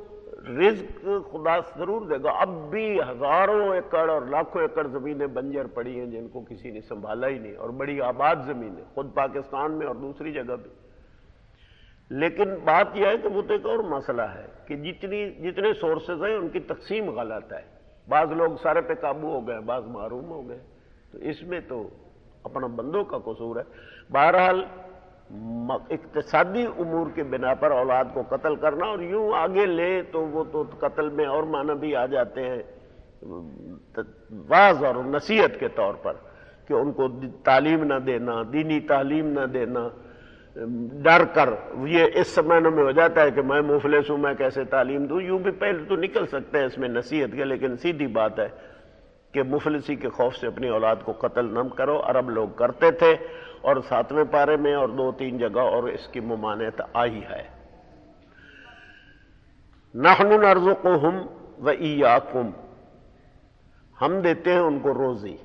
رزق خدا ضرور دے گا. اب بھی ہزاروں ایکڑ اور لاکھوں ایکڑ زمینیں بنجر پڑی ہیں جن کو کسی نے سنبھالا ہی نہیں، اور بڑی آباد زمینیں خود پاکستان میں اور دوسری جگہ بھی. لیکن بات یہ ہے کہ وہ تو ایک اور مسئلہ ہے کہ جتنی جتنے سورسز ہیں ان کی تقسیم غلط ہے. بعض لوگ سارے پہ قابو ہو گئے، بعض محروم ہو گئے، تو اس میں تو اپنا بندوں کا قصور ہے. بہرحال اقتصادی امور کے بنا پر اولاد کو قتل کرنا، اور یوں آگے لے تو وہ تو قتل میں اور معنی بھی آ جاتے ہیں واعظ اور نصیحت کے طور پر، کہ ان کو تعلیم نہ دینا، دینی تعلیم نہ دینا، ڈر کر. یہ اس زمانے میں ہو جاتا ہے کہ میں مفلس ہوں، میں کیسے تعلیم دوں. یوں بھی پہلے تو نکل سکتے ہیں اس میں نصیحت کے، لیکن سیدھی بات ہے کہ مفلسی کے خوف سے اپنی اولاد کو قتل نہ کرو. عرب لوگ کرتے تھے، اور ساتویں پارے میں اور دو تین جگہ اور اس کی ممانعت آئی ہے. نحن نرزقہم وإیاکم، ہم دیتے ہیں ان کو روزی.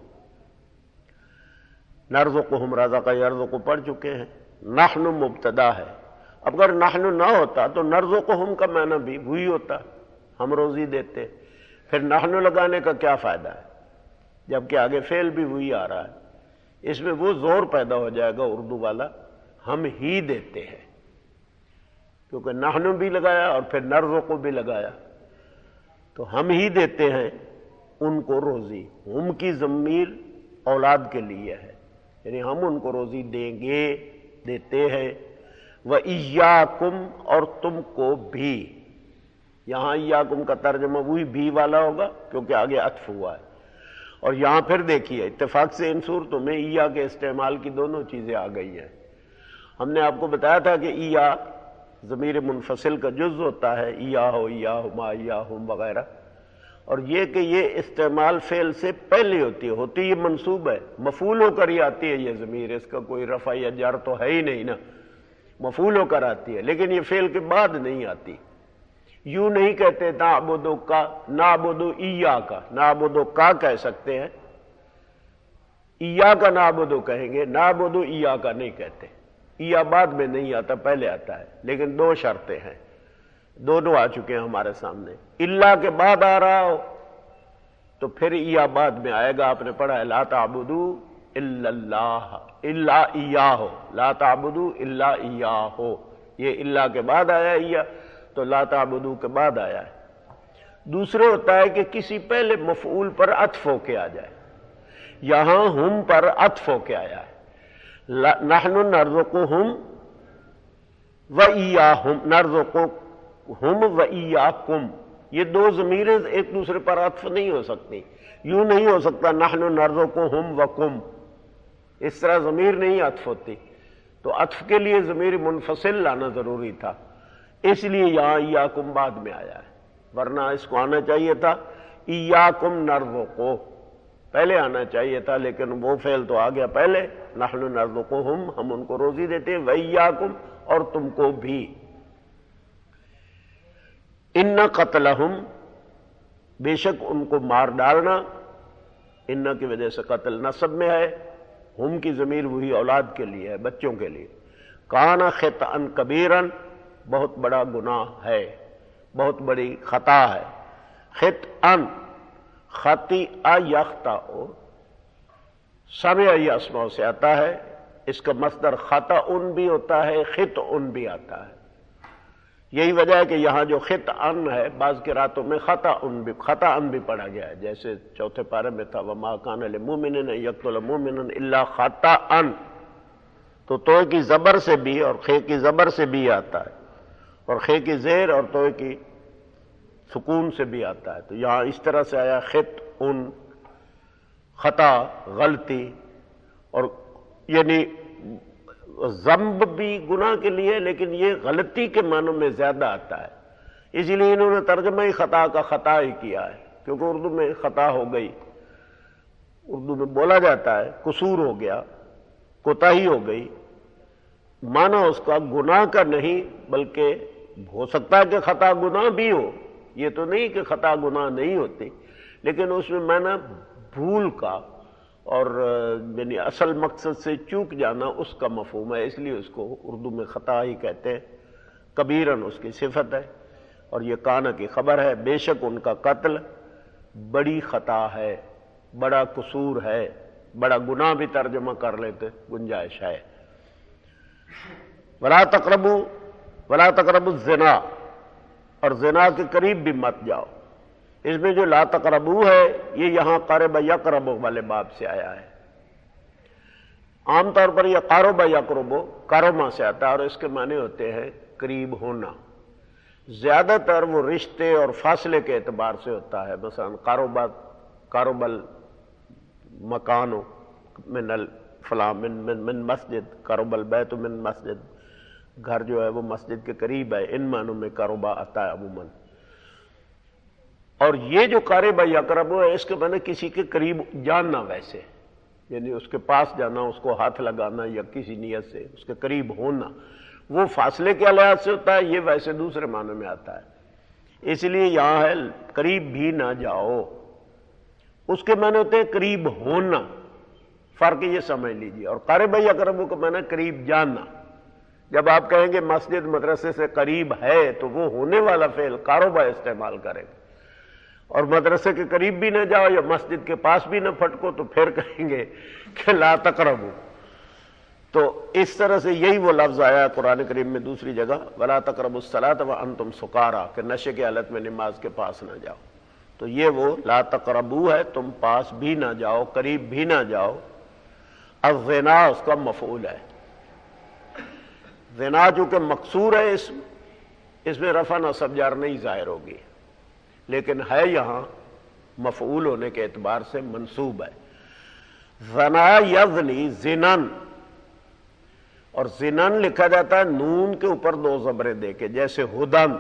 نرزقہم رزق یرزق پڑھ چکے ہیں، نحن مبتدا ہے. اب اگر نحن نہ ہوتا تو نرزقہم کا معنی بھی وہی ہوتا، ہم روزی دیتے. پھر نحن لگانے کا کیا فائدہ ہے جبکہ آگے فعل بھی وہی آ رہا ہے. اس میں وہ زور پیدا ہو جائے گا اردو والا، ہم ہی دیتے ہیں، کیونکہ نحن بھی لگایا اور پھر نرزق بھی لگایا، تو ہم ہی دیتے ہیں ان کو روزی. ہم کی ضمیر اولاد کے لیے ہے، یعنی ہم ان کو روزی دیں گے، دیتے ہیں. وَإِيَّاكُمْ، اور تم کو بھی. یہاں ایاکم کا ترجمہ وہی بھی والا ہوگا کیونکہ آگے عطف ہوا ہے. اور یہاں پھر دیکھیے اتفاق سے ان صورتوں میں ایا کے استعمال کی دونوں چیزیں آ گئی ہیں. ہم نے آپ کو بتایا تھا کہ ایا ضمیر منفصل کا جز ہوتا ہے، ایا ہو، ایا ہما، ایا ہم وغیرہ، اور یہ کہ یہ استعمال فعل سے پہلے ہوتی ہے، ہوتی یہ منصوب ہے، مفعول ہو کر ہی آتی ہے یہ ضمیر، اس کا کوئی رفع یا جر تو ہے ہی نہیں نا، مفعول ہو کر آتی ہے، لیکن یہ فعل کے بعد نہیں آتی. یوں نہیں کہتے نعبدو کا، نعبدو ایا کا، نعبدو کا کہہ سکتے ہیں، ایا کا نعبدو کہیں گے، نعبدو ایا کا نہیں کہتے. ایا بعد میں نہیں آتا، پہلے آتا ہے، لیکن دو شرطیں ہیں، دونوں آ چکے ہیں ہمارے سامنے. اللہ کے بعد آ رہا ہو تو پھر ایا بعد میں آئے گا. آپ نے پڑھا ہے لا تعبدو الا اللہ الا ایاہ، لا تعبدو الا ایاہ، یہ اللہ کے بعد آیا ایا، تو لا تعبدو کے بعد آیا ہے. دوسرے ہوتا ہے کہ کسی پہلے مفعول پر عطف ہو کے آ جائے، یہاں ہم پر عطف ہو کے آیا ہے. نحن نرزقہم وإیاہم، نرزقہم وإیاکم، یہ دو ضمیریں ایک دوسرے پر عطف نہیں ہو سکتی. یوں نہیں ہو سکتا نحن نرزقہم وکم، اس طرح ضمیر نہیں عطف ہوتی. تو عطف کے لیے ضمیر منفصل لانا ضروری تھا، اس لیے یہاں ایاکم بعد میں آیا ہے، ورنہ اس کو آنا چاہیے تھا ایاکم نرزقو، پہلے آنا چاہیے تھا، لیکن وہ فعل تو آ گیا پہلے. نحن نرزقہم، ہم ان کو روزی دیتے ہیں، وإیاکم، اور تم کو بھی. ان قتلہم، بے شک ان کو مار ڈالنا، ان کی وجہ سے قتل نصب میں ہے، ہم کی ضمیر وہی اولاد کے لیے ہے، بچوں کے لیے. کان خطأ کبیرا، بہت بڑا گناہ ہے، بہت بڑی خطا ہے. خطأ، خطیئ یخطأ، سمع یسمع سے آتا ہے، اس کا مصدر خطأ بھی ہوتا ہے، خطأ بھی آتا ہے. یہی وجہ ہے کہ یہاں جو خطأ ہے بعض قراتوں میں خطأ بھی خطأ بھی پڑھا گیا ہے، جیسے چوتھے پارے میں تھا وما کان لمؤمن ان یقتل مؤمنا الا خطأ، تو تو کی زبر سے بھی اور خے کی زبر سے بھی آتا ہے، اور خے کی زیر اور تو کی سکون سے بھی آتا ہے. تو یہاں اس طرح سے آیا خطأ، خطا، غلطی، اور یعنی ذنب بھی گناہ کے لیے، لیکن یہ غلطی کے معنوں میں زیادہ آتا ہے، اسی لیے انہوں نے ترجمہ ہی خطا کا خطا ہی کیا ہے، کیونکہ اردو میں خطا ہو گئی، اردو میں بولا جاتا ہے قصور ہو گیا، کوتاہی ہو گئی، معنی اس کا گناہ کا نہیں، بلکہ ہو سکتا ہے کہ خطا گناہ بھی ہو، یہ تو نہیں کہ خطا گناہ نہیں ہوتی، لیکن اس میں معنی بھول کا اور یعنی اصل مقصد سے چوک جانا اس کا مفہوم ہے، اس لیے اس کو اردو میں خطا ہی کہتے ہیں. کبیرن اس کی صفت ہے. اور یہ کان کی خبر ہے، بے شک ان کا قتل بڑی خطا ہے، بڑا قصور ہے، بڑا گناہ بھی ترجمہ کر لیتے، گنجائش ہے۔ ولا تقربوا ولا تقربوا الزنا، اور زنا کے قریب بھی مت جاؤ۔ اس میں جو لا تقربوا ہے یہ یہاں قرب یقرب والے باب سے آیا ہے۔ عام طور پر یہ قارب یقرب قرما سے آتا ہے اور اس کے معنی ہوتے ہیں قریب ہونا۔ زیادہ تر وہ رشتے اور فاصلے کے اعتبار سے ہوتا ہے، مثلا قاربات قارب المکان من الفلاں من من من مسجد، قارب البیت من مسجد، گھر جو ہے وہ مسجد کے قریب ہے، ان معنوں میں قربا آتا ہے عموماً۔ اور یہ جو قارب یقرب ہے اس کے معنی کسی کے قریب جاننا، ویسے یعنی اس کے پاس جانا، اس کو ہاتھ لگانا یا کسی نیت سے اس کے قریب ہونا، وہ فاصلے کے لحاظ سے ہوتا ہے، یہ ویسے دوسرے معنی میں آتا ہے۔ اس لیے یہاں ہے قریب بھی نہ جاؤ، اس کے معنی ہوتے ہیں قریب ہونا، فرق یہ سمجھ لیجیے۔ اور قارب یقرب کا معنی قریب جاننا۔ جب آپ کہیں گے مسجد مدرسے سے قریب ہے تو وہ ہونے والا فعل قاربہ استعمال کریں گے، اور مدرسے کے قریب بھی نہ جاؤ یا مسجد کے پاس بھی نہ پھٹکو تو پھر کہیں گے کہ لا تقربوا۔ تو اس طرح سے یہی وہ لفظ آیا قرآن کریم میں دوسری جگہ، ولا تقربوا الصلاۃ وانتم سکارا، کہ نشے کی حالت میں نماز کے پاس نہ جاؤ۔ تو یہ وہ لا تقربوا ہے، تم پاس بھی نہ جاؤ، قریب بھی نہ جاؤ۔ الزنا اس کا مفعول ہے۔ زنا چونکہ مقصور ہے، اس اس میں رفع نصب جار نہیں ظاہر ہوگی، لیکن ہے یہاں مفعول ہونے کے اعتبار سے منصوب ہے۔ زنا یزنی زنن، اور زنن لکھا جاتا ہے نون کے اوپر دو زبریں دے کے، جیسے ہدن،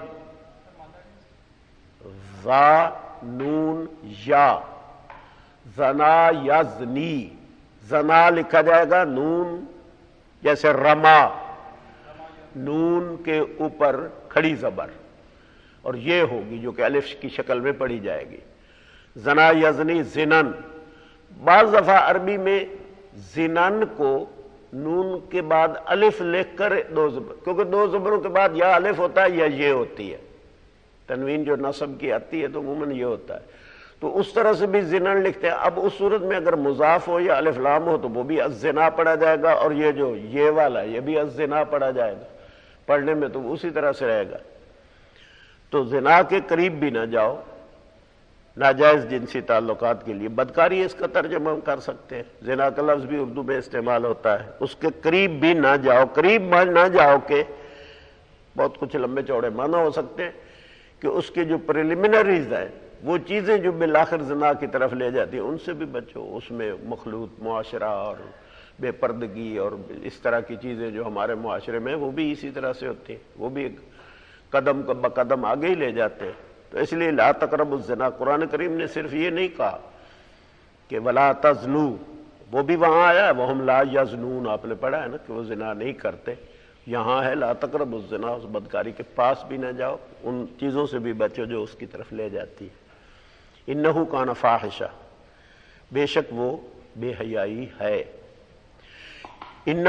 زا نون یا، زنا یزنی، زنا لکھا جائے گا نون جیسے رما، نون کے اوپر کھڑی زبر، اور یہ ہوگی جو کہ الف کی شکل میں پڑھی جائے گی، زنا یزنی زنن۔ بعض دفعہ عربی میں زنن کو نون کے بعد الف لکھ کر دو زبر، کیونکہ دو زبروں کے بعد یا الف ہوتا ہے یا یہ ہوتی ہے، تنوین جو نصب کی آتی ہے تو عموماً یہ ہوتا ہے، تو اس طرح سے بھی زنن لکھتے ہیں۔ اب اس صورت میں اگر مضاف ہو یا الف لام ہو تو وہ بھی الزنا پڑھا جائے گا، اور یہ جو یہ والا یہ بھی الزنا پڑھا جائے گا، پڑھنے میں تو اسی طرح سے رہے گا۔ تو زنا کے قریب بھی نہ جاؤ، ناجائز جنسی تعلقات کے لیے، بدکاری اس کا ترجمہ ہم کر سکتے ہیں، زنا کا لفظ بھی اردو میں استعمال ہوتا ہے، اس کے قریب بھی نہ جاؤ۔ قریب نہ جاؤ کہ بہت کچھ لمبے چوڑے معنی ہو سکتے ہیں، کہ اس کے جو پریلیمنریز ہیں، وہ چیزیں جو بالآخر زنا کی طرف لے جاتی ہیں، ان سے بھی بچو۔ اس میں مخلوط معاشرہ اور بے پردگی اور اس طرح کی چیزیں جو ہمارے معاشرے میں وہ بھی اسی طرح سے ہوتی ہیں، وہ بھی قدم بقدم آگے ہی لے جاتے ہیں۔ تو اس لیے لا تقربوا الزنا، قرآن کریم نے صرف یہ نہیں کہا کہ ولا تزنوا، وہ بھی وہاں آیا ہے وہم لا یزنون، آپ نے پڑھا ہے نا کہ وہ زنا نہیں کرتے، یہاں ہے لا تقربوا الزنا، اس بدکاری کے پاس بھی نہ جاؤ، ان چیزوں سے بھی بچو جو اس کی طرف لے جاتی ہے۔ انہ کان فاحشہ، بے شک وہ بے حیائی ہے۔ انہ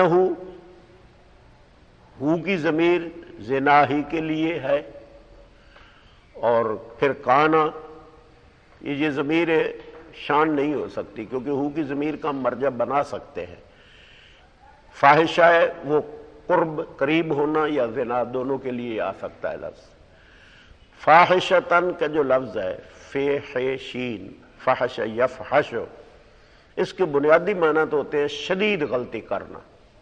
ہو کی ضمیر زنا ہی کے لیے ہے، اور پھر کانا یہ ضمیر شان نہیں ہو سکتی، کیونکہ ہو کی ضمیر کا ہم مرجع بنا سکتے ہیں۔ فاحشہ ہے وہ قرب قریب ہونا یا زنا، دونوں کے لیے آ سکتا ہے لفظ۔ فاحشتن کا جو لفظ ہے فیحشین، فحش یفحش، اس کے بنیادی معنی تو ہوتے ہیں شدید غلطی کرنا،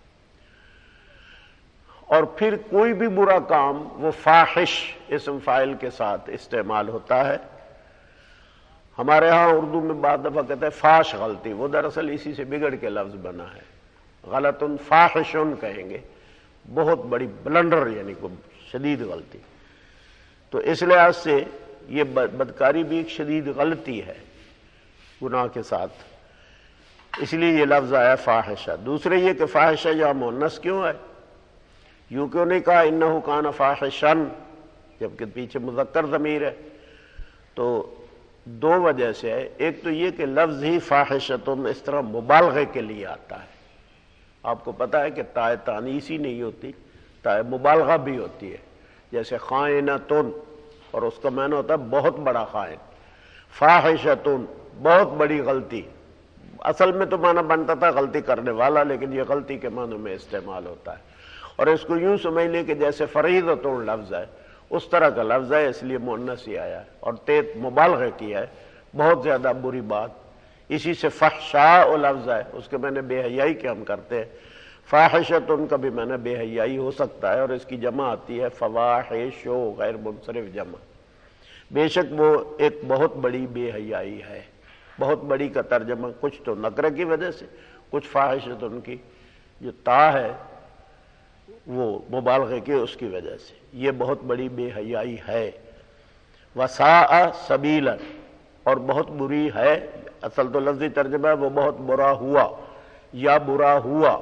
اور پھر کوئی بھی برا کام وہ فاحش اسم فاعل کے ساتھ استعمال ہوتا ہے۔ ہمارے ہاں اردو میں بعض دفعہ کہتے ہیں فاش غلطی، وہ دراصل اسی سے بگڑ کے لفظ بنا ہے، غلطن فاحشن کہیں گے، بہت بڑی بلنڈر یعنی کوئی شدید غلطی۔ تو اس لحاظ سے یہ بدکاری بھی ایک شدید غلطی ہے گناہ کے ساتھ، اس لیے یہ لفظ آیا فاحشہ۔ دوسرے یہ کہ فاحشہ یا مؤنث کیوں ہے، یوں کیوں نہیں کہا انہ کان فاحشن جبکہ پیچھے مذکر ضمیر ہے؟ تو دو وجہ سے ہے، ایک تو یہ کہ لفظ ہی فاحشتن اس طرح مبالغے کے لیے آتا ہے، آپ کو پتا ہے کہ تائے تانیثی نہیں ہوتی، تائے مبالغہ بھی ہوتی ہے، جیسے خائنتن اور اس کا معنی ہوتا ہے بہت بڑا خائن. فاحشتن بہت بڑی غلطی. اصل میں تو معنی بنتا تھا غلطی کرنے والا، لیکن یہ غلطی کے معنی میں استعمال ہوتا ہے. اور اس کو یوں سمجھ لیں کہ جیسے فریضتن لفظ ہے اس طرح کا لفظ ہے، اس لیے مؤنث ہی آیا ہے اور تیت مبالغہ کیا ہے، بہت زیادہ بری بات. اسی سے فحشاء لفظ ہے، اس کے معنی بے حیائی کے ہم کرتے ہیں. فاحشتن کا بھی معنی بے حیائی ہو سکتا ہے، اور اس کی جمع آتی ہے فواحش، غیر منصرف جمع. بے شک وہ ایک بہت بڑی بے حیائی ہے. بہت بڑی کا ترجمہ کچھ تو نکرہ کی وجہ سے، کچھ فاحشتن کی جو تا ہے وہ مبالغے کی اس کی وجہ سے. یہ بہت بڑی بے حیائی ہے. وساء سبیلا اور بہت بری ہے. اصل تو لفظی ترجمہ ہے وہ بہت برا ہوا یا برا ہوا.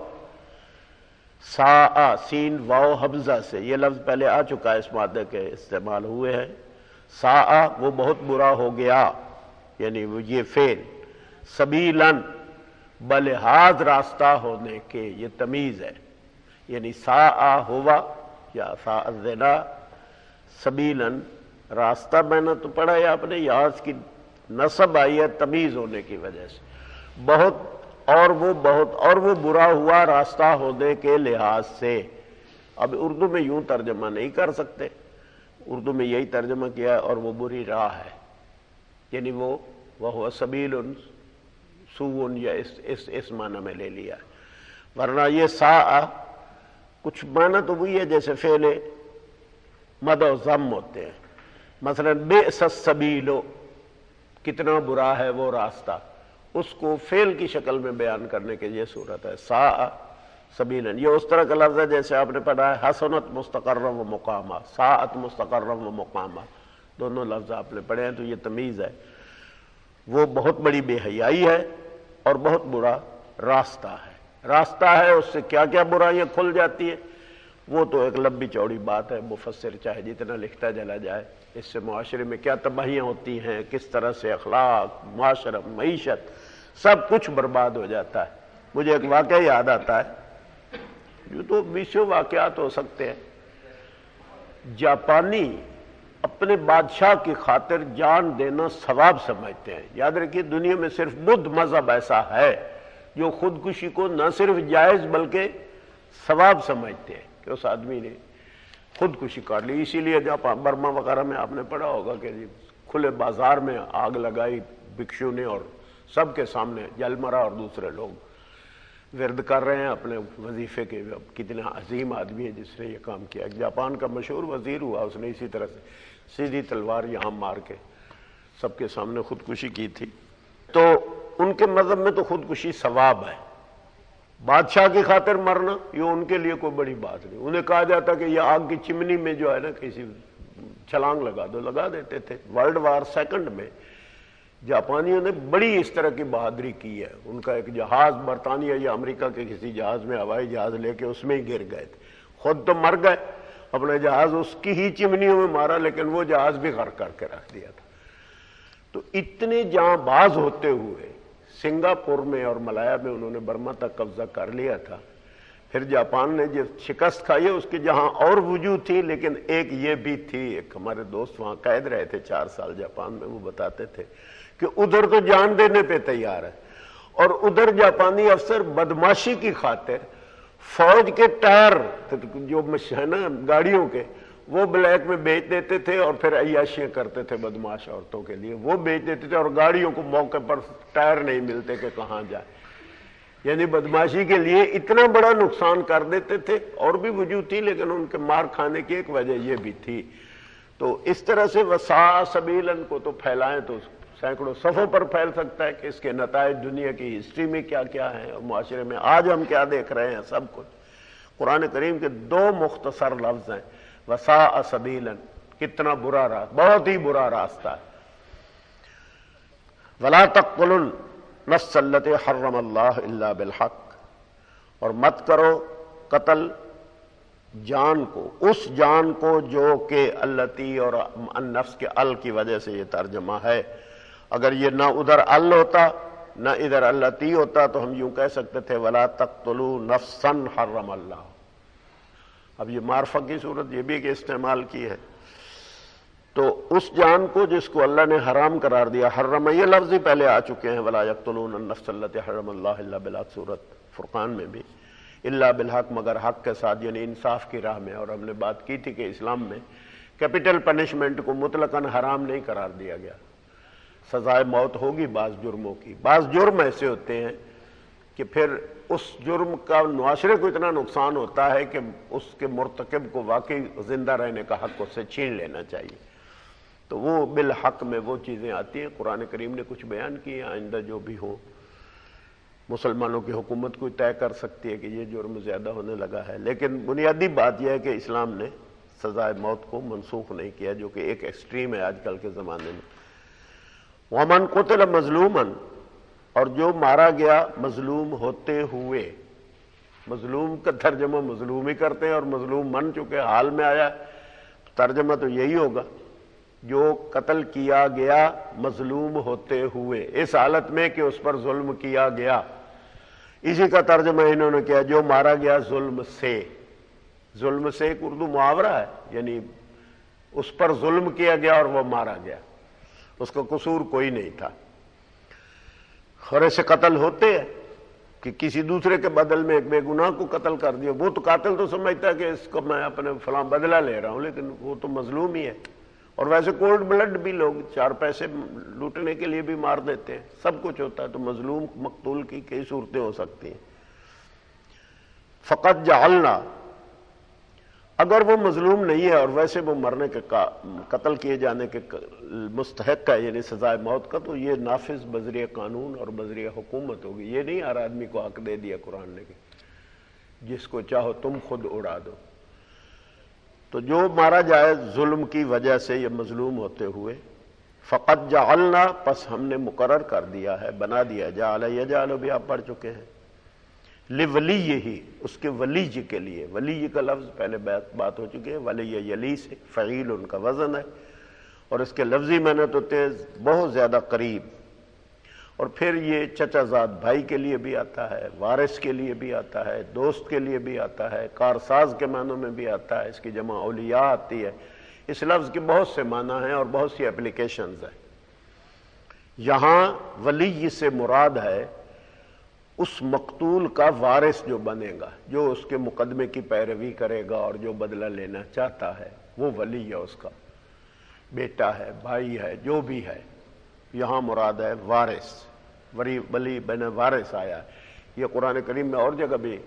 ساء سین واو حمزہ سے، یہ لفظ پہلے آ چکا ہے، اس مادے کے استعمال ہوئے ہیں. ساء وہ بہت برا ہو گیا، یعنی وہ یہ فعل. سبیلاً بلحاظ راستہ ہونے کے، یہ تمیز ہے، یعنی ساء ہوا یا ساء الزنا. سبیلاً راستہ میں نے تو پڑھا ہے آپ نے، یہاں اس کی نصب آئی ہے تمیز ہونے کی وجہ سے. بہت اور وہ بہت اور وہ برا ہوا راستہ ہونے کے لحاظ سے. اب اردو میں یوں ترجمہ نہیں کر سکتے، اردو میں یہی ترجمہ کیا ہے اور وہ بری راہ ہے، یعنی وہ وہ سبیل سوء یا اس اس اس معنی میں لے لیا ہے. ورنہ یہ ساء کچھ معنی تو وہی ہے جیسے فعل مد و ذم ہوتے ہیں. مثلا بئس السبیل، کتنا برا ہے وہ راستہ، اس کو فعل کی شکل میں بیان کرنے کے یہ صورت ہے. ساء سبیلا یہ اس طرح کا لفظ ہے جیسے آپ نے پڑھا ہے حسنت مستقرا و مقامہ، ساعت مستقرا و مقامہ، دونوں لفظ آپ نے پڑھے ہیں. تو یہ تمیز ہے. وہ بہت بڑی بے حیائی ہے اور بہت برا راستہ ہے. راستہ ہے اس سے کیا کیا برائیاں کھل جاتی ہیں وہ تو ایک لمبی چوڑی بات ہے. مفسر چاہے جتنا لکھتا چلا جائے اس سے معاشرے میں کیا تباہیاں ہوتی ہیں، کس طرح سے اخلاق، معاشرہ، معیشت سب کچھ برباد ہو جاتا ہے. مجھے ایک واقعہ یاد آتا ہے، جو تو بیسوں واقعات ہو سکتے ہیں. جاپانی اپنے بادشاہ کی خاطر جان دینا ثواب سمجھتے ہیں. یاد رکھیے دنیا میں صرف بدھ مذہب ایسا ہے جو خودکشی کو نہ صرف جائز بلکہ ثواب سمجھتے ہیں کہ اس آدمی نے خودکشی کر لی. اسی لیے جب برما وغیرہ میں آپ نے پڑھا ہوگا کہ کھلے بازار میں آگ لگائی بھکشو نے اور سب کے سامنے جل مرا اور دوسرے لوگ ورد کر رہے ہیں اپنے وظیفے کے. کتنا عظیم آدمی ہے جس نے یہ کام کیا. جاپان کا مشہور وزیر ہوا، اس نے اسی طرح سے سیدھی تلوار یہاں مار کے سب کے سامنے خودکشی کی تھی. تو ان کے مذہب میں تو خودکشی ثواب ہے. بادشاہ کی خاطر مرنا یہ ان کے لیے کوئی بڑی بات نہیں. انہیں کہا جاتا کہ یہ آگ کی چمنی میں جو ہے نا کسی چھلانگ لگا دو، لگا دیتے تھے. ورلڈ وار سیکنڈ میں جاپانیوں نے بڑی اس طرح کی بہادری کی ہے. ان کا ایک جہاز برطانیہ یا امریکہ کے کسی جہاز میں ہوائی جہاز لے کے اس میں ہی گر گئے تھے. خود تو مر گئے، اپنے جہاز اس کی ہی چمنیوں میں مارا، لیکن وہ جہاز بھی غرق کر کے رکھ دیا تھا. تو اتنے جاں باز ہوتے ہوئے سنگاپور میں اور ملایا میں انہوں نے برما تک قبضہ کر لیا تھا. پھر جاپان نے جو شکست کھائی ہے اس کی جہاں اور وجوہ تھی، لیکن ایک یہ بھی تھی. ایک ہمارے دوست وہاں قید رہے تھے چار سال جاپان میں، وہ بتاتے تھے کہ ادھر تو جان دینے پہ تیار ہے اور ادھر جاپانی افسر بدماشی کی خاطر فوج کے ٹائر جو ہے نا گاڑیوں کے وہ بلیک میں بیچ دیتے تھے اور پھر عیاشیاں کرتے تھے بدماش عورتوں کے لیے. وہ بیچ دیتے تھے اور گاڑیوں کو موقع پر ٹائر نہیں ملتے کہ کہاں جائے. یعنی بدماشی کے لیے اتنا بڑا نقصان کر دیتے تھے. اور بھی وجود تھی لیکن ان کے مار کھانے کی ایک وجہ یہ بھی تھی. تو اس طرح سے وساء سبیلاً کو تو پھیلائیں تو سینکڑوں صفوں پر پھیل سکتا ہے کہ اس کے نتائج دنیا کی ہسٹری میں کیا کیا ہیں اور معاشرے میں آج ہم کیا دیکھ رہے ہیں سب کچھ. قرآن کریم کے دو مختصر لفظ ہیں وساء سبیلاً، کتنا برا راستہ، بہت ہی برا راستہ ہے. ولا تقتلوا النفس التي حرم اللہ الا بالحق، اور مت کرو قتل جان کو، اس جان کو جو کہ التی اور النفس کے ال کی وجہ سے یہ ترجمہ ہے. اگر یہ نہ ادھر ال ہوتا نہ ادھر التی ہوتا تو ہم یوں کہہ سکتے تھے ولا تقتلوا نفسا حرم اللہ. اب یہ معرفہ کی صورت یہ بھی کہ استعمال کی ہے. تو اس جان کو جس کو اللہ نے حرام قرار دیا، حرم یہ لفظ ہی پہلے آ چکے ہیں، ولا یقتلون النفس التي حرم اللہ الا بالحق، سورۃ فرقان میں بھی، الا بالحق، مگر حق کے ساتھ، یعنی انصاف کی راہ میں۔ اور ہم نے بات کی تھی کہ اسلام میں کیپٹل پنشمنٹ کو مطلقاً حرام نہیں قرار دیا گیا، سزائے موت ہوگی بعض جرموں کی۔ بعض جرم ایسے ہوتے ہیں کہ پھر اس جرم کا معاشرے کو اتنا نقصان ہوتا ہے کہ اس کے مرتکب کو واقعی زندہ رہنے کا حق اس سے چھین لینا چاہیے، تو وہ بالحق میں وہ چیزیں آتی ہیں۔ قرآن کریم نے کچھ بیان کی، آئندہ جو بھی ہو مسلمانوں کی حکومت کو طے کر سکتی ہے کہ یہ جرم زیادہ ہونے لگا ہے، لیکن بنیادی بات یہ ہے کہ اسلام نے سزائے موت کو منسوخ نہیں کیا، جو کہ ایک ایکسٹریم ہے آج کل کے زمانے میں۔ وَمَنْ قُتِلَ مَظْلُومًا، اور جو مارا گیا مظلوم ہوتے ہوئے، مظلوم کا ترجمہ مظلوم ہی کرتے ہیں، اور مظلوم من چکے حال میں آیا، ترجمہ تو یہی ہوگا، جو قتل کیا گیا مظلوم ہوتے ہوئے، اس حالت میں کہ اس پر ظلم کیا گیا، اسی کا ترجمہ انہوں نے کیا جو مارا گیا ظلم سے۔ ظلم سے ایک اردو محاورہ ہے، یعنی اس پر ظلم کیا گیا اور وہ مارا گیا، اس کا قصور کوئی نہیں تھا۔ اور ایسے قتل ہوتے ہیں کہ کسی دوسرے کے بدل میں ایک بے گناہ کو قتل کر دیا، وہ تو قاتل تو سمجھتا ہے کہ اس کو میں اپنے فلاں بدلہ لے رہا ہوں، لیکن وہ تو مظلوم ہی ہے۔ اور ویسے کولڈ بلڈ بھی لوگ چار پیسے لوٹنے کے لیے بھی مار دیتے ہیں، سب کچھ ہوتا ہے، تو مظلوم مقتول کی کئی صورتیں ہو سکتی ہیں۔ فقط جعلنا، اگر وہ مظلوم نہیں ہے اور ویسے وہ مرنے کے قتل کیے جانے کے مستحق ہے، یعنی سزائے موت کا، تو یہ نافذ بذریعہ قانون اور بذریعہ حکومت ہوگی۔ یہ نہیں ہر آدمی کو حق دے دیا قرآن نے کہ جس کو چاہو تم خود اڑا دو۔ تو جو مارا جائے ظلم کی وجہ سے یا مظلوم ہوتے ہوئے، فقط جعلنا، پس ہم نے مقرر کر دیا ہے، بنا دیا، جعل یجعل بھی آپ پڑھ چکے ہیں، لولی، ہی اس کے ولی کے لیے، ولی کا لفظ پہلے بات ہو چکی ہے، ولی یلی سے فعیل ان کا وزن ہے، اور اس کے لفظی معنی تو تیز بہت زیادہ قریب، اور پھر یہ چچا زاد بھائی کے لیے بھی آتا ہے، وارث کے لیے بھی آتا ہے، دوست کے لیے بھی آتا ہے، کارساز کے معنوں میں بھی آتا ہے، اس کی جمع اولیاء آتی ہے۔ اس لفظ کے بہت سے معنی ہیں اور بہت سی اپلیکیشنز ہیں۔ یہاں ولی سے مراد ہے اس مقتول کا وارث جو بنے گا، جو اس کے مقدمے کی پیروی کرے گا اور جو بدلہ لینا چاہتا ہے، وہ ولی ہے، اس کا بیٹا ہے، بھائی ہے، جو بھی ہے۔ یہاں مراد ہے وارث، ولی ولی بن وارث آیا ہے۔ یہ قرآن کریم میں اور جگہ بھی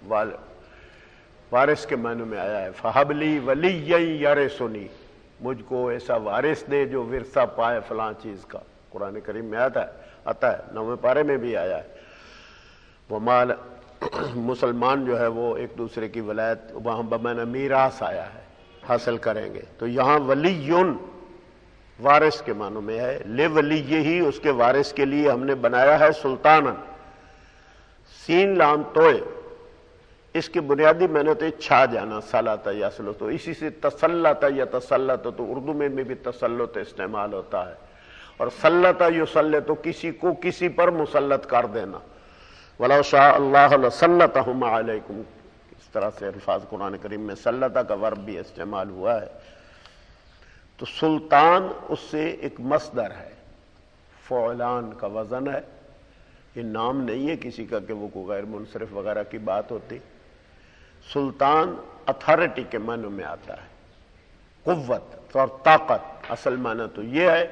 وارث کے معنی میں آیا ہے، فَحَبْ لِي وَلِيًّا يَرِثُنِي، مجھ کو ایسا وارث دے جو ورثہ پائے فلاں چیز کا۔ قرآن کریم میں آتا ہے آتا ہے نویں پارے میں بھی آیا ہے۔ وہ مال مسلمان جو ہے وہ ایک دوسرے کی ولایت وہاں بمعنی میراث آیا ہے، حاصل کریں گے۔ تو یہاں ولیٌ وارث کے معنوں میں ہے، لے ولی ہی اس کے وارث کے لیے ہم نے بنایا ہے سلطانن، سین لام توئے، اس کی بنیادی معنی تو چھا جانا، سلاطہ یا سلط، تو اسی سے تسلط یا تسلط، تو اردو میں بھی تسلط استعمال ہوتا ہے، اور سلط یسلط تو کسی کو کسی پر مسلط کر دینا، وَلَوْ شَاءَ اللَّهُ لَسَلَّطَهُمْ عَلَيْكُمْ، اس طرح سے الفاظ قرآن کریم میں سلطہ کا ورب بھی استعمال ہوا ہے۔ تو سلطان اس سے ایک مصدر ہے، فعلان کا وزن ہے، یہ نام نہیں ہے کسی کا کہ وہ کوئی غیر منصرف وغیرہ کی بات ہوتی۔ سلطان اتھارٹی کے معنی میں آتا ہے، قوت اور طاقت، اصل معنی تو یہ ہے۔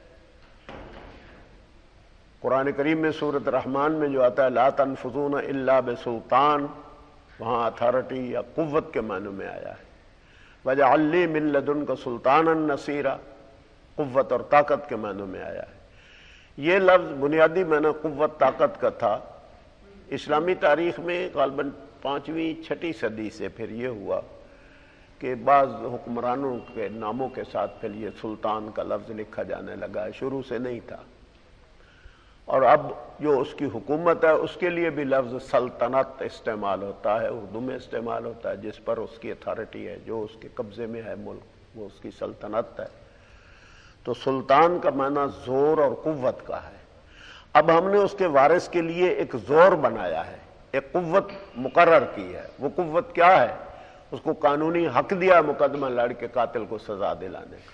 قرآن کریم میں سورۃ رحمان میں جو آتا ہے لا تنفذون الا بسلطان، وہاں اتھارٹی یا قوت کے معنی میں آیا ہے۔ وَجَعَلْ لِي مِن لَّدُنْكَ سُلْطَانًا نَصِيرًا، قوت اور طاقت کے معنی میں آیا ہے۔ یہ لفظ بنیادی معنی قوت طاقت کا تھا۔ اسلامی تاریخ میں غالباً پانچویں چھٹی صدی سے پھر یہ ہوا کہ بعض حکمرانوں کے ناموں کے ساتھ پھر یہ سلطان کا لفظ لکھا جانے لگا ہے، شروع سے نہیں تھا۔ اور اب جو اس کی حکومت ہے اس کے لیے بھی لفظ سلطنت استعمال ہوتا ہے، اردو میں استعمال ہوتا ہے، جس پر اس کی اتھارٹی ہے، جو اس کے قبضے میں ہے ملک، وہ اس کی سلطنت ہے۔ تو سلطان کا معنی زور اور قوت کا ہے۔ اب ہم نے اس کے وارث کے لیے ایک زور بنایا ہے، ایک قوت مقرر کی ہے۔ وہ قوت کیا ہے؟ اس کو قانونی حق دیا مقدمہ لڑ کے قاتل کو سزا دلانے کا۔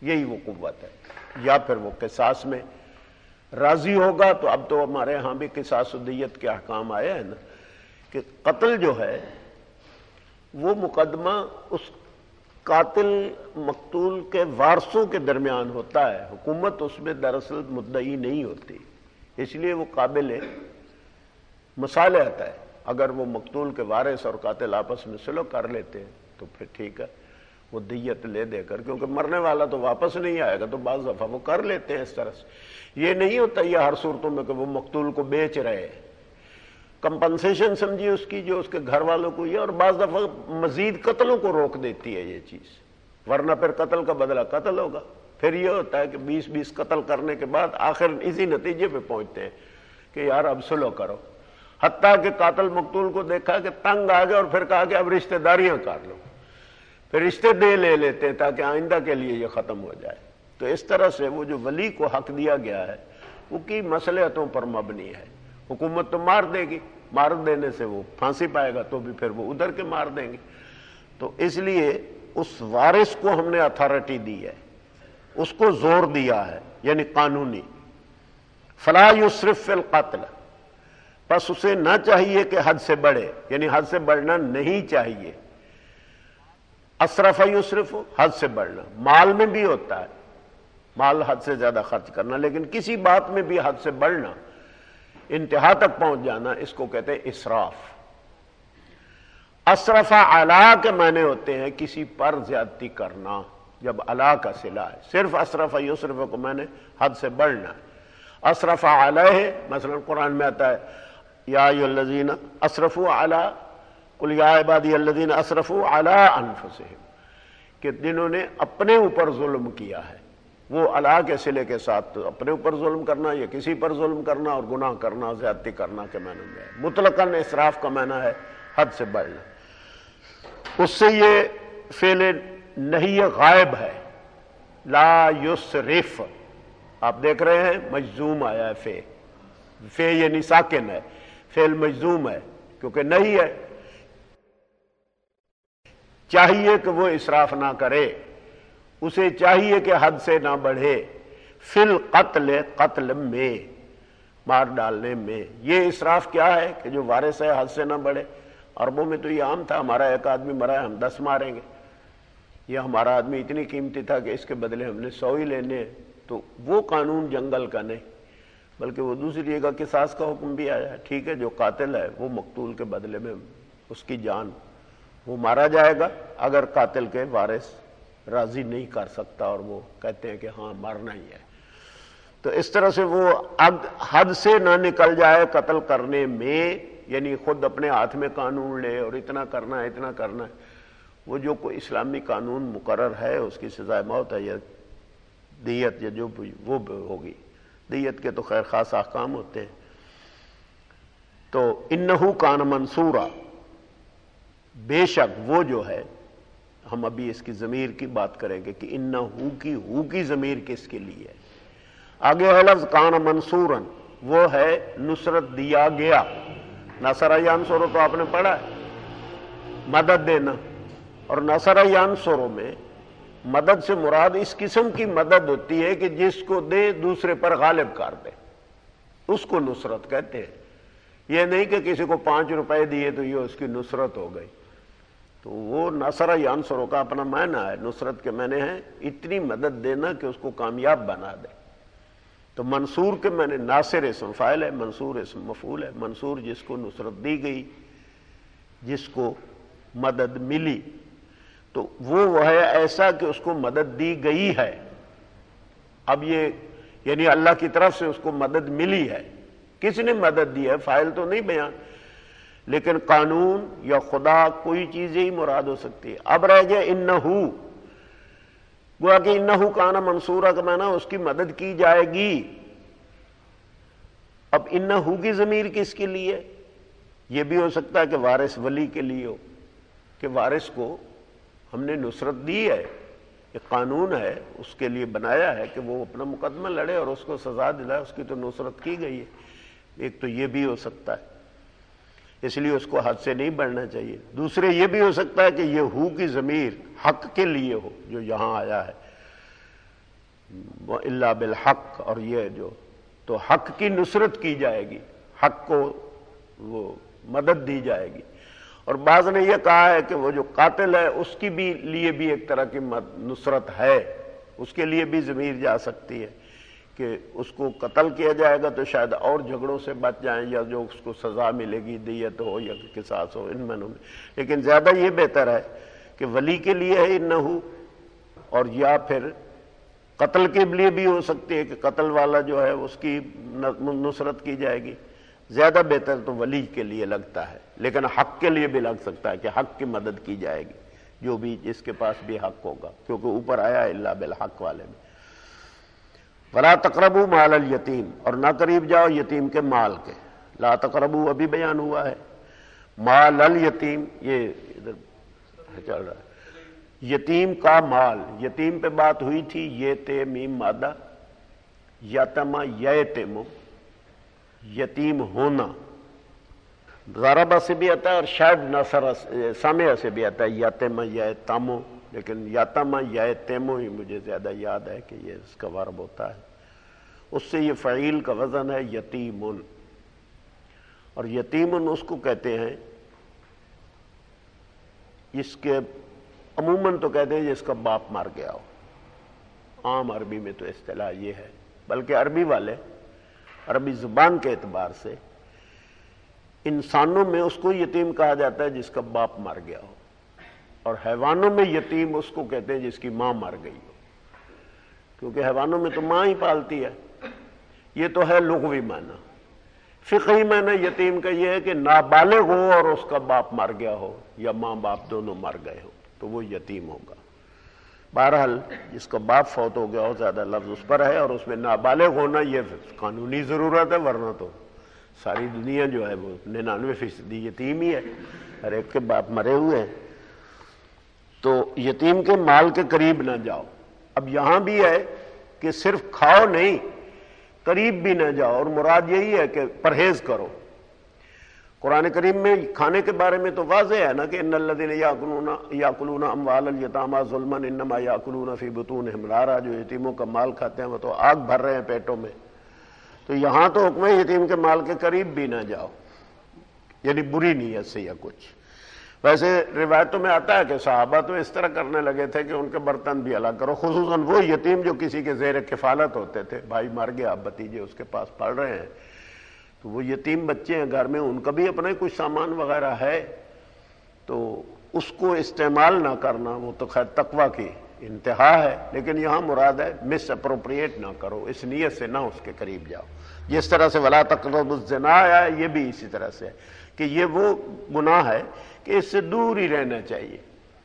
یہی وہ قوت ہے. یا پھر وہ قصاص میں راضی ہوگا. تو اب تو ہمارے ہاں بھی قصاص و دیت کے احکام آئے ہیں نا کہ قتل جو ہے وہ مقدمہ اس قاتل مقتول کے وارثوں کے درمیان ہوتا ہے. حکومت اس میں دراصل مدعی نہیں ہوتی، اس لیے وہ قابل مصالحت ہے. اگر وہ مقتول کے وارث اور قاتل آپس میں صلح کر لیتے ہیں تو پھر ٹھیک ہے، وہ دیت لے دے کر، کیونکہ مرنے والا تو واپس نہیں آئے گا، تو بعض دفعہ وہ کر لیتے ہیں اس طرح سے. یہ نہیں ہوتا یہ ہر صورتوں میں کہ وہ مقتول کو بیچ رہے ہیں. کمپنسیشن سمجھیے اس کی جو اس کے گھر والوں کو یہ، اور بعض دفعہ مزید قتلوں کو روک دیتی ہے یہ چیز، ورنہ پھر قتل کا بدلہ قتل ہوگا. پھر یہ ہوتا ہے کہ بیس بیس قتل کرنے کے بعد آخر اسی نتیجے پہ پہنچتے ہیں کہ یار اب صلح کرو. حتیٰ کہ قاتل مقتول کو دیکھا کہ تنگ آ گئے اور پھر کہا کہ اب رشتہ داریاں کر لو، پھر رشتے دے لے لیتے ہیں تاکہ آئندہ کے لیے یہ ختم ہو جائے. تو اس طرح سے وہ جو ولی کو حق دیا گیا ہے وہ کی مصلحتوں پر مبنی ہے. حکومت تو مار دے گی، مار دینے سے وہ پھانسی پائے گا تو بھی پھر وہ ادھر کے مار دیں گے. تو اس لیے اس وارث کو ہم نے اتھارٹی دی ہے، اس کو زور دیا ہے، یعنی قانونی. فلا یسرف فی القتل، بس اسے نہ چاہیے کہ حد سے بڑھے، یعنی حد سے بڑھنا نہیں چاہیے. اسرف یسرف، حد سے بڑھنا. مال میں بھی ہوتا ہے، مال حد سے زیادہ خرچ کرنا، لیکن کسی بات میں بھی حد سے بڑھنا، انتہا تک پہنچ جانا، اس کو کہتے ہیں اسراف. اسرف علی کے معنی ہوتے ہیں کسی پر زیادتی کرنا، جب علی کا صلہ ہے. صرف اسرف یسرف کو معنی حد سے بڑھنا ہے. اسرف علیہ مثلا قرآن میں آتا ہے یا ایھا الذین اسرفوا علی قل یا عبادی الذین اسرفوا علی انفسہم، کہ جنہوں نے اپنے اوپر ظلم کیا ہے. وہ اللہ کے صلے کے ساتھ اپنے اوپر ظلم کرنا یا کسی پر ظلم کرنا اور گناہ کرنا، زیادتی کرنا کے معنی میں ہے. مطلقاً اسراف کا معنی ہے حد سے بڑھنا. اس سے یہ فعل نہی غائب ہے، لا یسرف. آپ دیکھ رہے ہیں مجزوم آیا ہے، فے فے یعنی ساکن ہے، فعل مجزوم ہے کیونکہ نہیں ہے. چاہیے کہ وہ اسراف نہ کرے، اسے چاہیے کہ حد سے نہ بڑھے. فی القتل، قتل میں، مار ڈالنے میں. یہ اسراف کیا ہے کہ جو وارث ہے حد سے نہ بڑھے. عربوں میں تو یہ عام تھا، ہمارا ایک آدمی مرا ہے ہم دس ماریں گے، یہ ہمارا آدمی اتنی قیمتی تھا کہ اس کے بدلے ہم نے سو ہی لینے ہیں. تو وہ قانون جنگل کا نہیں، بلکہ وہ دوسری جگہ قصاص کا حکم بھی آیا ہے. ٹھیک ہے، جو قاتل ہے وہ مقتول کے بدلے میں اس کی جان وہ مارا جائے گا اگر قاتل کے وارث راضی نہیں کر سکتا اور وہ کہتے ہیں کہ ہاں مارنا ہی ہے. تو اس طرح سے وہ حد سے نہ نکل جائے قتل کرنے میں، یعنی خود اپنے ہاتھ میں قانون لے اور اتنا کرنا ہے اتنا کرنا ہے. وہ جو کوئی اسلامی قانون مقرر ہے اس کی سزائے موت ہے یا دیت یا جو بھی وہ ہوگی. دیت کے تو خیر خاص احکام ہوتے ہیں. تو انہو کان منصورا، بے شک وہ جو ہے، ہم ابھی اس کی ضمیر کی بات کریں گے کہ انہو کی ہو کی ضمیر کس کے لیے ہے. آگے ہے لفظ کان منصورن، وہ ہے نصرت دیا گیا. نصر ینصر تو آپ نے پڑھا ہے، مدد دینا. اور نصر ینصر میں مدد سے مراد اس قسم کی مدد ہوتی ہے کہ جس کو دے دوسرے پر غالب کر دے، اس کو نصرت کہتے ہیں. یہ نہیں کہ کسی کو پانچ روپے دیے تو یہ اس کی نصرت ہو گئی. تو وہ نصر ینصر کا اپنا معنی ہے. نصرت کے معنی ہے اتنی مدد دینا کہ اس کو کامیاب بنا دے. تو منصور کے معنی ناصر اسم فاعل ہے، منصور اسم مفعول ہے. منصور جس کو نصرت دی گئی، جس کو مدد ملی. تو وہ ہے ایسا کہ اس کو مدد دی گئی ہے. اب یہ یعنی اللہ کی طرف سے اس کو مدد ملی ہے. کس نے مدد دی ہے فاعل تو نہیں بیان، لیکن قانون یا خدا کوئی چیز ہی مراد ہو سکتی ہے. اب رہ گیا انہو، گویا کہ انہو کانا منصورہ کا معنی اس کی مدد کی جائے گی. اب انہو کی ضمیر کس کے لیے؟ یہ بھی ہو سکتا ہے کہ وارث ولی کے لیے ہو، کہ وارث کو ہم نے نصرت دی ہے، ایک قانون ہے اس کے لیے بنایا ہے کہ وہ اپنا مقدمہ لڑے اور اس کو سزا دلائے، اس کی تو نصرت کی گئی ہے. ایک تو یہ بھی ہو سکتا ہے، اس لیے اس کو حد سے نہیں بڑھنا چاہیے. دوسرے یہ بھی ہو سکتا ہے کہ یہ ہو کی ضمیر حق کے لیے ہو جو یہاں آیا ہے. الا بالحق، اور یہ جو تو حق کی نصرت کی جائے گی، حق کو وہ مدد دی جائے گی۔ اور بعض نے یہ کہا ہے کہ وہ جو قاتل ہے اس کی بھی لیے بھی ایک طرح کی نصرت ہے، اس کے لیے بھی ضمیر جا سکتی ہے کہ اس کو قتل کیا جائے گا تو شاید اور جھگڑوں سے بچ جائیں، یا جو اس کو سزا ملے گی دیت ہو یا قصاص ہو، ان معنوں میں۔ لیکن زیادہ یہ بہتر ہے کہ ولی کے لیے ہے انہو، اور یا پھر قتل کے لیے بھی ہو سکتی ہے کہ قتل والا جو ہے اس کی نصرت کی جائے گی۔ زیادہ بہتر تو ولی کے لیے لگتا ہے، لیکن حق کے لیے بھی لگ سکتا ہے کہ حق کی مدد کی جائے گی، جو بھی جس کے پاس بھی حق ہوگا، کیونکہ اوپر آیا الا بالحق والے میں۔ ولا تقربوا مال الیتیم، اور نہ قریب جاؤ یتیم کے مال کے۔ لا تقربوا ابھی بیان ہوا ہے، مال الیتیم یہ ادھر چل رہا ہے، یتیم کا مال، یتیم پہ بات ہوئی تھی، یہ تے میم مادہ، یتم یتم، یتیم ہونا، ضربہ سے بھی آتا ہے اور شاید نصر سامعہ سے بھی آتا ہے یتم یتم، لیکن یتم یتم ہی مجھے زیادہ یاد ہے کہ یہ اس کا ورب ہوتا ہے، اس سے یہ فعیل کا وزن ہے یتیمن، اور یتیمن اس کو کہتے ہیں اس کے عموماً تو کہتے ہیں جس کا باپ مر گیا ہو، عام عربی میں تو اصطلاح یہ ہے، بلکہ عربی والے عربی زبان کے اعتبار سے انسانوں میں اس کو یتیم کہا جاتا ہے جس کا باپ مر گیا ہو، اور حیوانوں میں یتیم اس کو کہتے ہیں جس کی ماں مر گئی ہو، کیونکہ حیوانوں میں تو ماں ہی پالتی ہے۔ یہ تو ہے لغوی معنی۔ فقہی معنی یتیم کا یہ ہے کہ نابالغ ہو اور اس کا باپ مر گیا ہو یا ماں باپ دونوں مر گئے ہو تو وہ یتیم ہوگا۔ بہرحال جس کا باپ فوت ہو گیا ہو زیادہ لفظ اس پر ہے، اور اس میں نابالغ ہونا یہ قانونی ضرورت ہے، ورنہ تو ساری دنیا جو ہے وہ ننانوے فیصدی یتیم ہی ہے، ہر ایک کے باپ مرے ہوئے ہیں۔ تو یتیم کے مال کے قریب نہ جاؤ۔ اب یہاں بھی ہے کہ صرف کھاؤ نہیں، قریب بھی نہ جاؤ، اور مراد یہی ہے کہ پرہیز کرو۔ قرآن کریم میں کھانے کے بارے میں تو واضح ہے نا کہ ان الذین یاکلون یاکلون اموال الیتامی ظلما انما یاکلون فی بطونہم نارا، جو یتیموں کا مال کھاتے ہیں وہ تو آگ بھر رہے ہیں پیٹوں میں۔ تو یہاں تو حکم ہے یتیم کے مال کے قریب بھی نہ جاؤ، یعنی بری نیت سے یا کچھ۔ ویسے روایتوں میں آتا ہے کہ صحابہ تو اس طرح کرنے لگے تھے کہ ان کے برتن بھی الگ کرو، خصوصاً وہ یتیم جو کسی کے زیر کفالت ہوتے تھے، بھائی مر گیا اب بھتیجے اس کے پاس پڑھ رہے ہیں، تو وہ یتیم بچے ہیں گھر میں، ان کا بھی اپنا کچھ سامان وغیرہ ہے، تو اس کو استعمال نہ کرنا وہ تو خیر تقویٰ کی انتہا ہے، لیکن یہاں مراد ہے مس اپروپریٹ نہ کرو، اس نیت سے نہ اس کے قریب جاؤ۔ جس طرح سے ولا تقربوا الزنا ہے، یہ بھی اسی طرح سے ہے کہ یہ وہ گناہ ہے کہ اس سے دور ہی رہنا چاہیے۔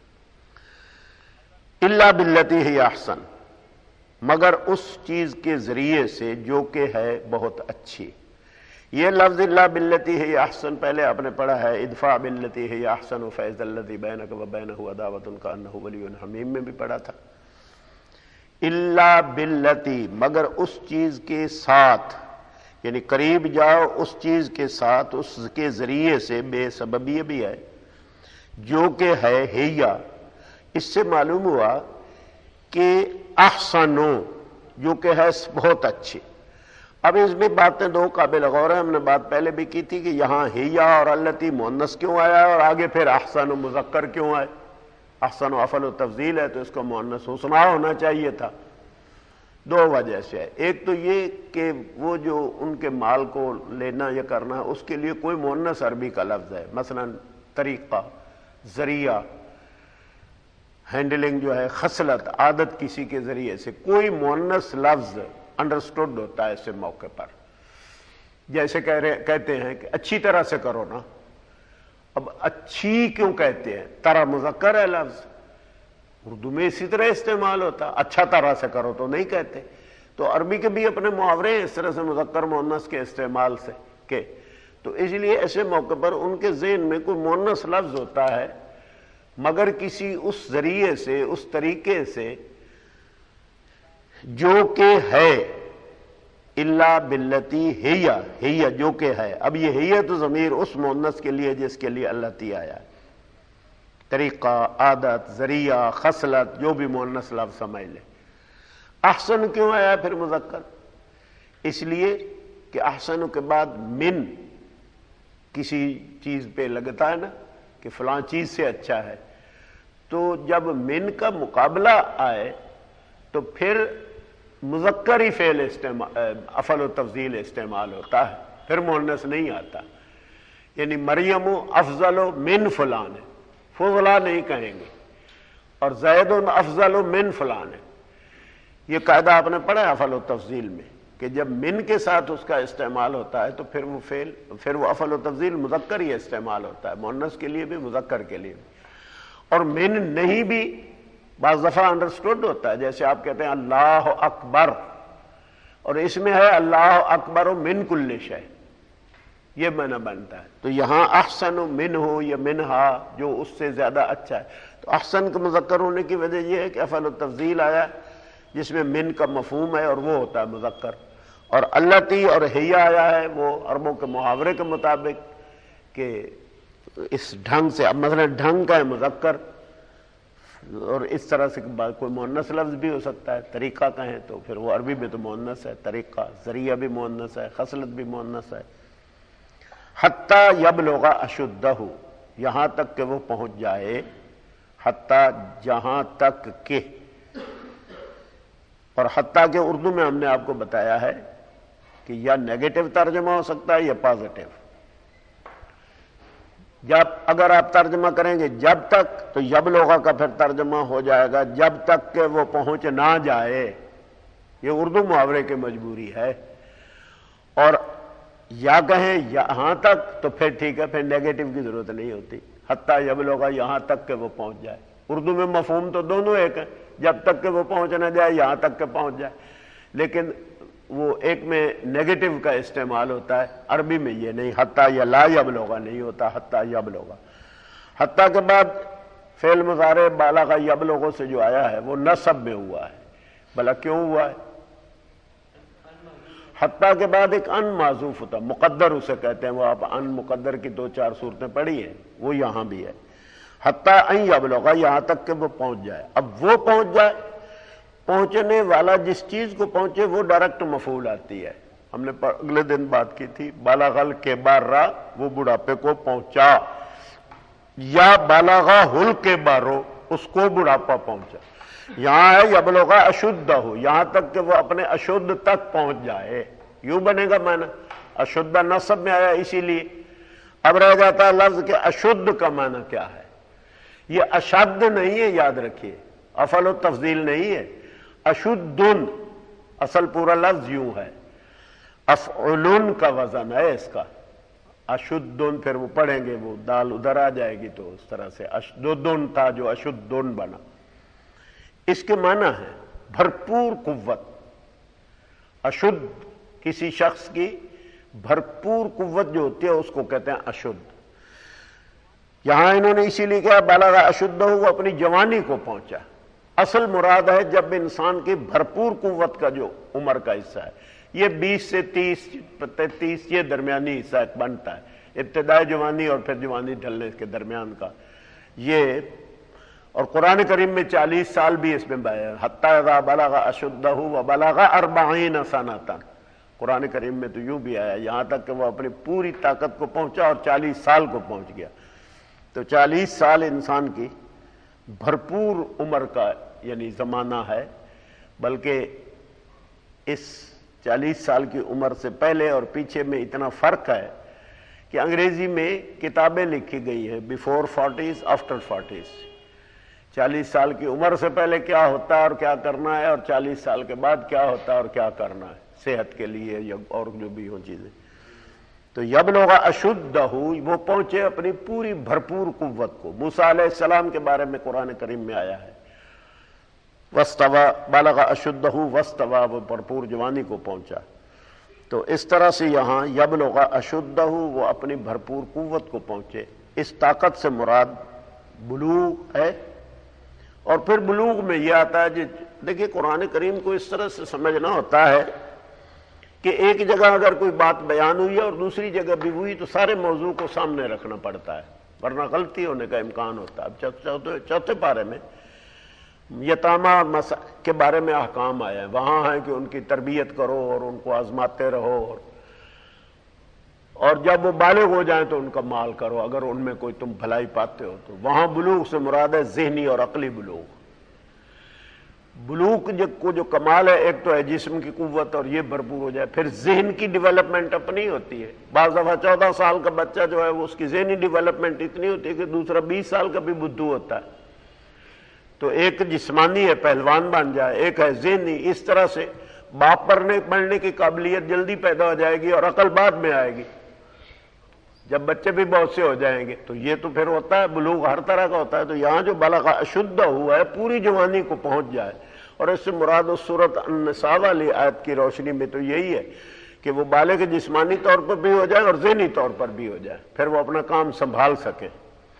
الا باللتی ہی احسن، مگر اس چیز کے ذریعے سے جو کہ ہے بہت اچھی۔ یہ لفظ الا باللتی ہی احسن پہلے آپ نے پڑھا ہے ادفع باللتی ہی احسن فاذا الذی بینک وبینہ عداوۃ کانہ ولی حمیم میں بھی پڑھا تھا۔ الا باللتی، مگر اس چیز کے ساتھ، یعنی قریب جاؤ اس چیز کے ساتھ، اس کے ذریعے سے، بے سببیہ بھی ہے، جو کہ ہے ہیا، اس سے معلوم ہوا کہ احسنو، جو کہ ہے بہت اچھی۔ اب اس میں باتیں دو قابل غور ہیں، ہم نے بات پہلے بھی کی تھی کہ یہاں ہیا اور التی مؤنث کیوں آیا اور آگے پھر احسن و مذکر کیوں آئے؟ احسن و افل و تفضیل ہے تو اس کو مؤنث حسنا ہونا چاہیے تھا۔ دو وجہ سے ہے، ایک تو یہ کہ وہ جو ان کے مال کو لینا یا کرنا اس کے لیے کوئی مؤنث عربی کا لفظ ہے، مثلا طریقہ، ذریعہ، ہینڈلنگ جو ہے، خصلت، عادت، کسی کے ذریعے سے کوئی مؤنث لفظ انڈرسٹوڈ ہوتا ہے اس موقع پر۔ جیسے کہہ رہے کہتے ہیں کہ اچھی طرح سے کرو نا، اب اچھی کیوں کہتے ہیں؟ طرح مذکر ہے لفظ، اردو میں اسی طرح استعمال ہوتا، اچھا طرح سے کرو تو نہیں کہتے۔ تو عربی کے بھی اپنے محاورے ہیں اس طرح سے مذکر مؤنث کے استعمال سے کہ، تو اس لیے ایسے موقع پر ان کے ذہن میں کوئی مؤنث لفظ ہوتا ہے مگر کسی اس ذریعے سے، اس طریقے سے جو کہ ہے، الا باللتی ہیا، ہیا جو کہ ہے۔ اب یہ ہیا تو ضمیر اس مؤنث کے لیے جس کے لیے التی آیا ہے، طریقہ، عادت، ذریعہ، خصلت، جو بھی مؤنث لفظ سمجھ لے۔ احسن کیوں آیا پھر مذکر؟ اس لیے کہ احسن کے بعد من کسی چیز پہ لگتا ہے نا کہ فلاں چیز سے اچھا ہے، تو جب من کا مقابلہ آئے تو پھر مذکر ہی فعل استعمال افعل و تفضیل استعمال ہوتا ہے، پھر مؤنث نہیں آتا. یعنی مریم افضل من فلان ہے، فضلا نہیں کہیں گے، اور زید افضل من فلان ہے. یہ قاعدہ آپ نے پڑھا ہے افعل و تفضیل میں کہ جب من کے ساتھ اس کا استعمال ہوتا ہے تو پھر وہ فعل پھر وہ افعل و تفضیل مذکر ہی استعمال ہوتا ہے، مؤنث کے لیے بھی مذکر کے لیے بھی. اور من نہیں بھی بعض دفعہ انڈرسٹوڈ ہوتا ہے، جیسے آپ کہتے ہیں اللہ اکبر، اور اس میں ہے اللہ اکبر من کل شے، یہ معنی بنتا ہے. تو یہاں احسن من ہو یا منہا جو اس سے زیادہ اچھا ہے. تو احسن کے مذکر ہونے کی وجہ یہ ہے کہ افعل و تفضیل آیا جس میں من کا مفہوم ہے اور وہ ہوتا ہے مذکر. اور اللتی اور ہیا آیا ہے وہ عربوں کے محاورے کے مطابق کہ اس ڈھنگ سے، اب مثلا ڈھنگ کا ہے مذکر، اور اس طرح سے کوئی مؤنث لفظ بھی ہو سکتا ہے. طریقہ کہیں تو پھر وہ عربی میں تو مؤنث ہے، طریقہ، ذریعہ بھی مؤنث ہے، خصلت بھی مؤنث ہے. حتیٰ یبلغ اشدہ، یہاں تک کہ وہ پہنچ جائے، حتیٰ جہاں تک کہ. اور حتیٰ کہ اردو میں ہم نے آپ کو بتایا ہے کہ یا نیگیٹو ترجمہ ہو سکتا ہے یا پازیٹو. جب اگر آپ ترجمہ کریں گے جب تک تو یبلغ کا پھر ترجمہ ہو جائے گا جب تک کہ وہ پہنچ نہ جائے. یہ اردو محاورے کی مجبوری ہے. اور یا کہیں یہاں تک تو پھر ٹھیک ہے، پھر نیگیٹو کی ضرورت نہیں ہوتی. حتیٰ یبلغ یہاں تک کہ وہ پہنچ جائے. اردو میں مفہوم تو دونوں ایک ہے، جب تک کہ وہ پہنچ نہ جائے، یہاں تک کہ پہنچ جائے. لیکن وہ ایک میں نیگیٹو کا استعمال ہوتا ہے، عربی میں یہ نہیں. حتیٰ یا لا یبلغ نہیں ہوتا، حتیٰ یبلغ. حتیٰ کے بعد فعل مضارع بالغ یبلغ سے جو آیا ہے وہ نصب میں ہوا ہے. بھلا کیوں ہوا ہے؟ حتیٰ کے بعد ایک ان معذوف ہوتا، مقدر اسے کہتے ہیں. وہ آپ ان مقدر کی دو چار صورتیں پڑھی ہیں، وہ یہاں بھی ہے. حتیٰ ان یبلغ، یہاں تک کہ وہ پہنچ جائے. اب وہ پہنچ جائے، پہنچنے والا جس چیز کو پہنچے وہ ڈائریکٹ مفعول آتی ہے. ہم نے اگلے دن بات کی تھی بالغ الکبار، وہ بڑھاپے کو پہنچا، یا بالغ الکبار، اس کو بڑھاپا پہنچا. یہاں ہے یبلغ اشدہ، یہاں تک کہ وہ اپنے اشد تک پہنچ جائے. یوں بنے گا معنی. اشدہ نصب میں آیا اسی لیے. اب رہ جاتا ہے لفظ کہ اشد کا معنی کیا ہے. یہ اشد نہیں ہے، یاد رکھیے، افعل و تفضیل نہیں ہے. اشدن اصل پورا لفظ یوں ہے، افعلن کا وزن ہے اس کا. اشدن پھر وہ پڑھیں گے، وہ دال ادھر آ جائے گی تو اس طرح سے اشدن تھا جو اشدن بنا. اس کے معنی ہے بھرپور قوت. اشد کسی شخص کی بھرپور قوت جو ہوتی ہے اس کو کہتے ہیں اشد. یہاں انہوں نے اسی لیے کہا بالغ اشدہ، وہ اپنی جوانی کو پہنچا. اصل مراد ہے جب انسان کی بھرپور قوت کا جو عمر کا حصہ ہے، یہ بیس سے تیس تینتیس یہ درمیانی حصہ بنتا ہے، ابتدائی جوانی اور پھر جوانی ڈھلنے کے درمیان کا یہ. اور قرآن کریم میں چالیس سال بھی اس میں بیان، حتی اذا بلغ اشدہ وبلغ اربعین سنۃ. قرآن کریم میں تو یوں بھی آیا یہاں تک کہ وہ اپنی پوری طاقت کو پہنچا اور چالیس سال کو پہنچ گیا. تو چالیس سال انسان کی بھرپور عمر کا یعنی زمانہ ہے. بلکہ اس چالیس سال کی عمر سے پہلے اور پیچھے میں اتنا فرق ہے کہ انگریزی میں کتابیں لکھی گئی ہیں بیفور فورٹیز آفٹر فورٹیز. چالیس سال کی عمر سے پہلے کیا ہوتا ہے اور کیا کرنا ہے، اور چالیس سال کے بعد کیا ہوتا ہے اور کیا کرنا ہے صحت کے لیے یا اور جو بھی ہوں چیزیں. تو یبلغ اشدہ، وہ پہنچے اپنی پوری بھرپور قوت کو. موسیٰ علیہ السلام کے بارے میں قرآن کریم میں آیا ہے وستوى بالغ اشدہ وستوى، وہ بھرپور جوانی کو پہنچا. تو اس طرح سے یہاں یبلغ اشدہ، وہ اپنی بھرپور قوت کو پہنچے. اس طاقت سے مراد بلوغ ہے. اور پھر بلوغ میں یہ آتا ہے، دیکھیے قرآن کریم کو اس طرح سے سمجھنا ہوتا ہے کہ ایک جگہ اگر کوئی بات بیان ہوئی ہے اور دوسری جگہ بھی ہوئی تو سارے موضوع کو سامنے رکھنا پڑتا ہے، ورنہ غلطی ہونے کا امکان ہوتا ہے. اب چوتھے چوتھے پارے میں یتامہ کے بارے میں احکام آئے ہیں، وہاں ہے کہ ان کی تربیت کرو اور ان کو آزماتے رہو، اور جب وہ بالغ ہو جائیں تو ان کا مال کرو اگر ان میں کوئی تم بھلائی پاتے ہو تو۔ وہاں بلوغ سے مراد ہے ذہنی اور عقلی بلوغ۔ بلوغ کو جو کمال ہے ایک تو ہے جسم کی قوت اور یہ بھرپور ہو جائے، پھر ذہن کی ڈیولپمنٹ اپنی ہوتی ہے۔ بعض دفعہ چودہ سال کا بچہ جو ہے وہ اس کی ذہنی ڈیولپمنٹ اتنی ہوتی ہے کہ دوسرا بیس سال کا بھی بدھو ہوتا ہے۔ تو ایک جسمانی ہے پہلوان بن جائے، ایک ہے ذہنی۔ اس طرح سے باپ پڑھنے پڑھنے کی قابلیت جلدی پیدا ہو جائے گی اور عقل بعد میں آئے گی جب بچے بھی بہت سے ہو جائیں گے۔ تو یہ تو پھر ہوتا ہے بلوغ ہر طرح کا ہوتا ہے۔ تو یہاں جو بلغ اشدہ ہوا ہے پوری جوانی کو پہنچ جائے، اور اس سے مراد اس سورۃ النساء والی آیت کی روشنی میں تو یہی ہے کہ وہ بالغ جسمانی طور پر بھی ہو جائے اور ذہنی طور پر بھی ہو جائے، پھر وہ اپنا کام سنبھال سکیں۔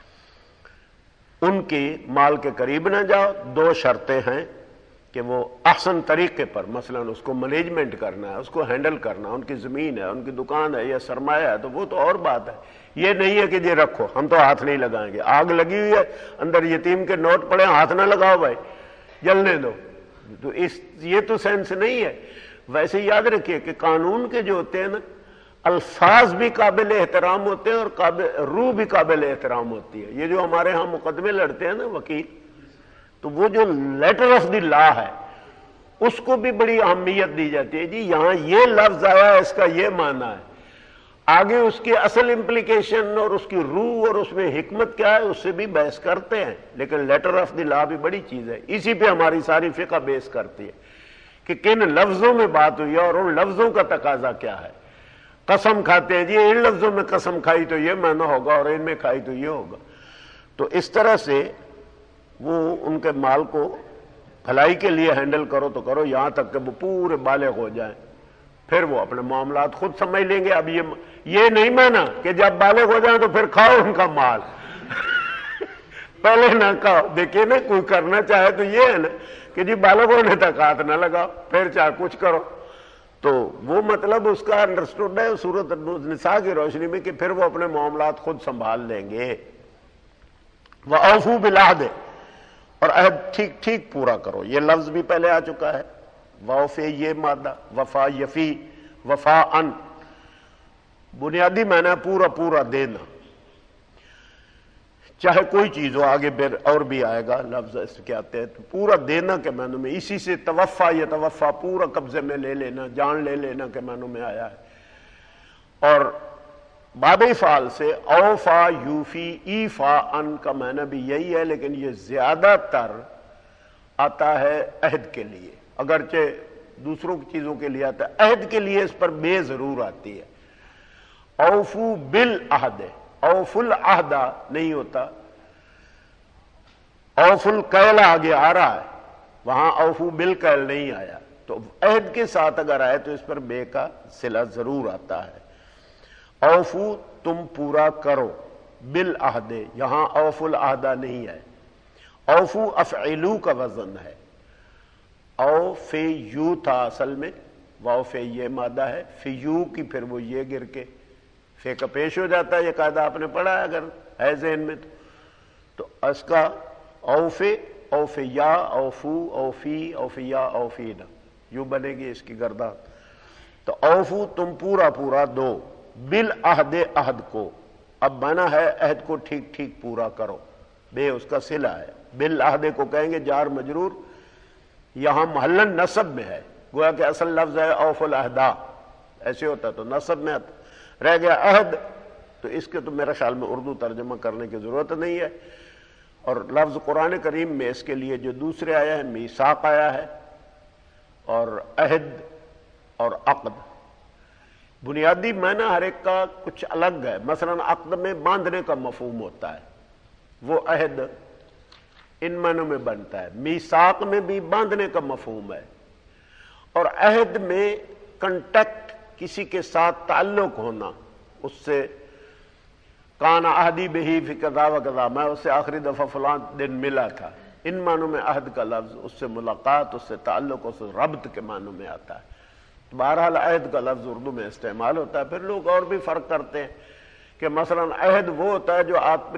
ان کی مال کے قریب نہ جاؤ۔ دو شرطیں ہیں کہ وہ احسن طریقے پر، مثلا اس کو مینجمنٹ کرنا ہے، اس کو ہینڈل کرنا، ان کی زمین ہے، ان کی دکان ہے یا سرمایہ ہے تو وہ تو اور بات ہے۔ یہ نہیں ہے کہ یہ رکھو ہم تو ہاتھ نہیں لگائیں گے، آگ لگی ہوئی ہے اندر یتیم کے نوٹ پڑے ہاتھ نہ لگاؤ بھائی جلنے دو، تو اس یہ تو سینس نہیں ہے۔ ویسے یاد رکھیے کہ قانون کے جو ہوتے ہیں نا الفاظ بھی قابل احترام ہوتے ہیں اور قابل روح بھی قابل احترام ہوتی ہے۔ یہ جو ہمارے ہاں مقدمے لڑتے ہیں نا وکیل، تو وہ جو لیٹر آف دی لا ہے اس کو بھی بڑی اہمیت دی جاتی ہے۔ جی یہاں یہ لفظ آیا ہے اس کا یہ معنی ہے، آگے اس کی اصل امپلیکیشن اور اس کی روح اور اس میں حکمت کیا ہے اس سے بھی بحث کرتے ہیں، لیکن لیٹر آف دی لا بھی بڑی چیز ہے۔ اسی پہ ہماری ساری فقہ بیس کرتی ہے کہ کن لفظوں میں بات ہوئی ہے اور ان لفظوں کا تقاضا کیا ہے۔ قسم کھاتے ہیں جی ان لفظوں میں قسم کھائی تو یہ معنی ہوگا اور ان میں کھائی تو یہ ہوگا۔ تو اس طرح سے وہ ان کے مال کو بھلائی کے لیے ہینڈل کرو تو کرو، یہاں تک کہ وہ پورے بالغ ہو جائیں، پھر وہ اپنے معاملات خود سمجھ لیں گے۔ اب یہ یہ نہیں مانا کہ جب بالغ ہو جائیں تو پھر کھاؤ ان کا مال پہلے نہ کھاؤ۔ دیکھیے نا کوئی کرنا چاہے تو یہ ہے نا کہ جی بالغ ہونے تک ہاتھ نہ لگاؤ پھر چاہے کچھ کرو، تو وہ مطلب اس کا انڈرسٹوڈ ہے سورۃ النساء کی روشنی میں کہ پھر وہ اپنے معاملات خود سنبھال لیں گے۔ وَأَوْفُوا بِالْعَهْدِ، اور عہد ٹھیک ٹھیک پورا کرو، یہ لفظ بھی پہلے آ چکا ہے۔ وفا یہ مادہ وفا یفی وفا ان، بنیادی معنی پورا پورا دینا، چاہے کوئی چیز ہو، آگے پھر اور بھی آئے گا لفظ اس کے آتے ہیں، تو پورا دینا کے معنی میں اسی سے توفا یا توفا پورا قبضے میں لے لینا، جان لے لینا کے معنی میں آیا ہے۔ اور باب فعال سے اوفا یوفی ایفا ان کا معنی بھی یہی ہے، لیکن یہ زیادہ تر آتا ہے عہد کے لیے، اگرچہ دوسروں کی چیزوں کے لیے آتا ہے، عہد کے لیے اس پر بے ضرور آتی ہے۔ اوفو بالعہد، اوف العہد نہیں ہوتا، اوف الکیل آگے آ رہا ہے، وہاں اوفو بالکیل نہیں آیا، تو عہد کے ساتھ اگر آئے تو اس پر بے کا صلہ ضرور آتا ہے۔ اوفو تم پورا کرو، بالعہد یہاں اوف العہد نہیں ہے، اوفو افعلو کا وزن ہے، او فی یو تھا اصل میں، واو فی یہ مادہ ہے، فی یو کی پھر وہ یہ گر کے فی کا پیش ہو جاتا ہے، یہ قاعدہ آپ نے پڑھا ہے اگر ہے ذہن میں تو تو اس کا اوفے اوفیا اوفو اوفی اوفیا اوفینا یوں بنے گی اس کی گردان۔ تو اوفو تم پورا پورا دو، بالعہد عہد کو، اب بنا ہے عہد کو ٹھیک ٹھیک پورا کرو، بے اس کا صلہ ہے، بالعہد کو کہیں گے جار مجرور، یہاں محلن نصب میں ہے، گویا کہ اصل لفظ ہے اوف العہدہ، ایسے ہوتا تو نصب میں آتا، رہ گیا عہد، تو اس کے تو میرا خیال میں اردو ترجمہ کرنے کی ضرورت نہیں ہے۔ اور لفظ قرآن کریم میں اس کے لیے جو دوسرے آیا ہے میثاق آیا ہے اور عہد اور عقد، بنیادی معنی ہر ایک کا کچھ الگ ہے۔ مثلا عقد میں باندھنے کا مفہوم ہوتا ہے، وہ عہد ان معنوں میں بنتا ہے، میثاق میں بھی باندھنے کا مفہوم ہے، اور عہد میں کنٹیکٹ، کسی کے ساتھ تعلق ہونا، اس سے کان عہدی بہی فی کذا و کذا، میں اس سے آخری دفعہ فلاں دن ملا تھا، ان معنوں میں عہد کا لفظ اس سے ملاقات، اس سے تعلق، اس سے ربط کے معنوں میں آتا ہے۔ بہرحال عہد کا لفظ اردو میں استعمال ہوتا ہے۔ پھر لوگ اور بھی فرق کرتے ہیں کہ مثلا عہد وہ ہوتا ہے جو اپنی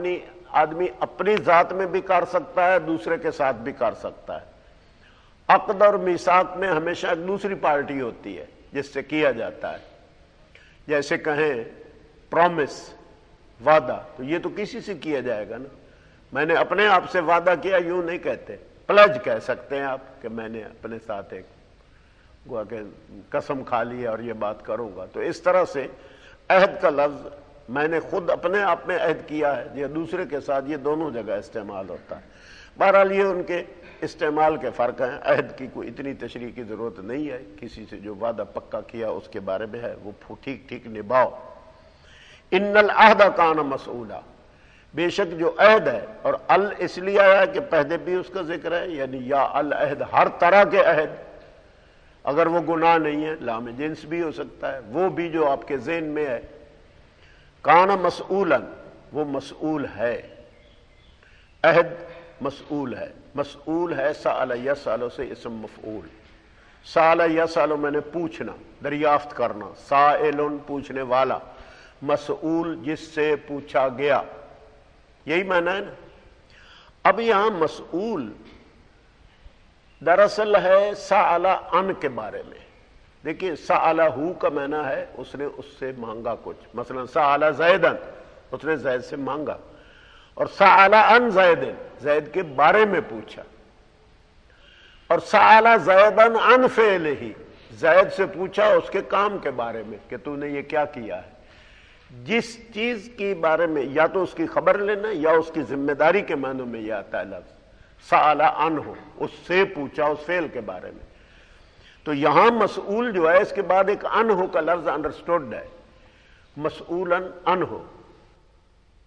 آدمی اپنی ذات میں بھی کر سکتا ہے، دوسرے کے ساتھ بھی کر سکتا ہے۔ عقد اور میثاق میں ہمیشہ ایک دوسری پارٹی ہوتی ہے جس سے کیا جاتا ہے، جیسے کہیں پرومس، وعدہ، تو یہ تو کسی سے کیا جائے گا نا۔ میں نے اپنے آپ سے وعدہ کیا، یوں نہیں کہتے، پلج کہہ سکتے ہیں آپ کہ میں نے اپنے ساتھ ایک گویا کہ قسم کھا لی اور یہ بات کروں گا۔ تو اس طرح سے عہد کا لفظ میں نے خود اپنے آپ میں عہد کیا ہے، یا دوسرے کے ساتھ، یہ دونوں جگہ استعمال ہوتا ہے۔ بہرحال یہ ان کے استعمال کے فرق ہیں۔ عہد کی کوئی اتنی تشریح کی ضرورت نہیں ہے، کسی سے جو وعدہ پکا کیا اس کے بارے میں ہے، وہ ٹھیک ٹھیک نبھاؤ۔ ان العہد کان مسئولا، بے شک جو عہد ہے، اور ال اس لیے آیا کہ پہلے بھی اس کا ذکر ہے، یعنی یا العہد، ہر طرح کے عہد، اگر وہ گناہ نہیں ہے، لام جنس بھی ہو سکتا ہے، وہ بھی جو آپ کے ذہن میں ہے، کان مسئولا، وہ مسئول ہے، عہد مسئول ہے، مسئول ہے، سأل یسأل سے اسم مفعول، سأل یسأل میں نے پوچھنا، دریافت کرنا، سائل پوچھنے والا، مسئول جس سے پوچھا گیا، یہی معنی ہے نا۔ اب یہاں مسئول دراصل ہے سأل ان کے بارے میں۔ دیکھیے سأل ہو کا معنی ہے اس نے اس سے مانگا کچھ، مثلا سأل زیدن، اس نے زید سے مانگا، اور سأل ان زید، زید کے بارے میں پوچھا، اور سأل زیدن عن فعلہ، زید سے پوچھا اس کے کام کے بارے میں کہ تو نے یہ کیا کیا ہے۔ جس چیز کے بارے میں یا تو اس کی خبر لینا یا اس کی ذمہ داری کے معنوں میں یہ آتا ہے لفظ سأل عنہ، اس سے پوچھا اس فعل کے بارے میں۔ تو یہاں مسئول جو ہے اس کے بعد ایک عنہ کا لفظ انڈرسٹوڈ ہے، مسئولا عنہ،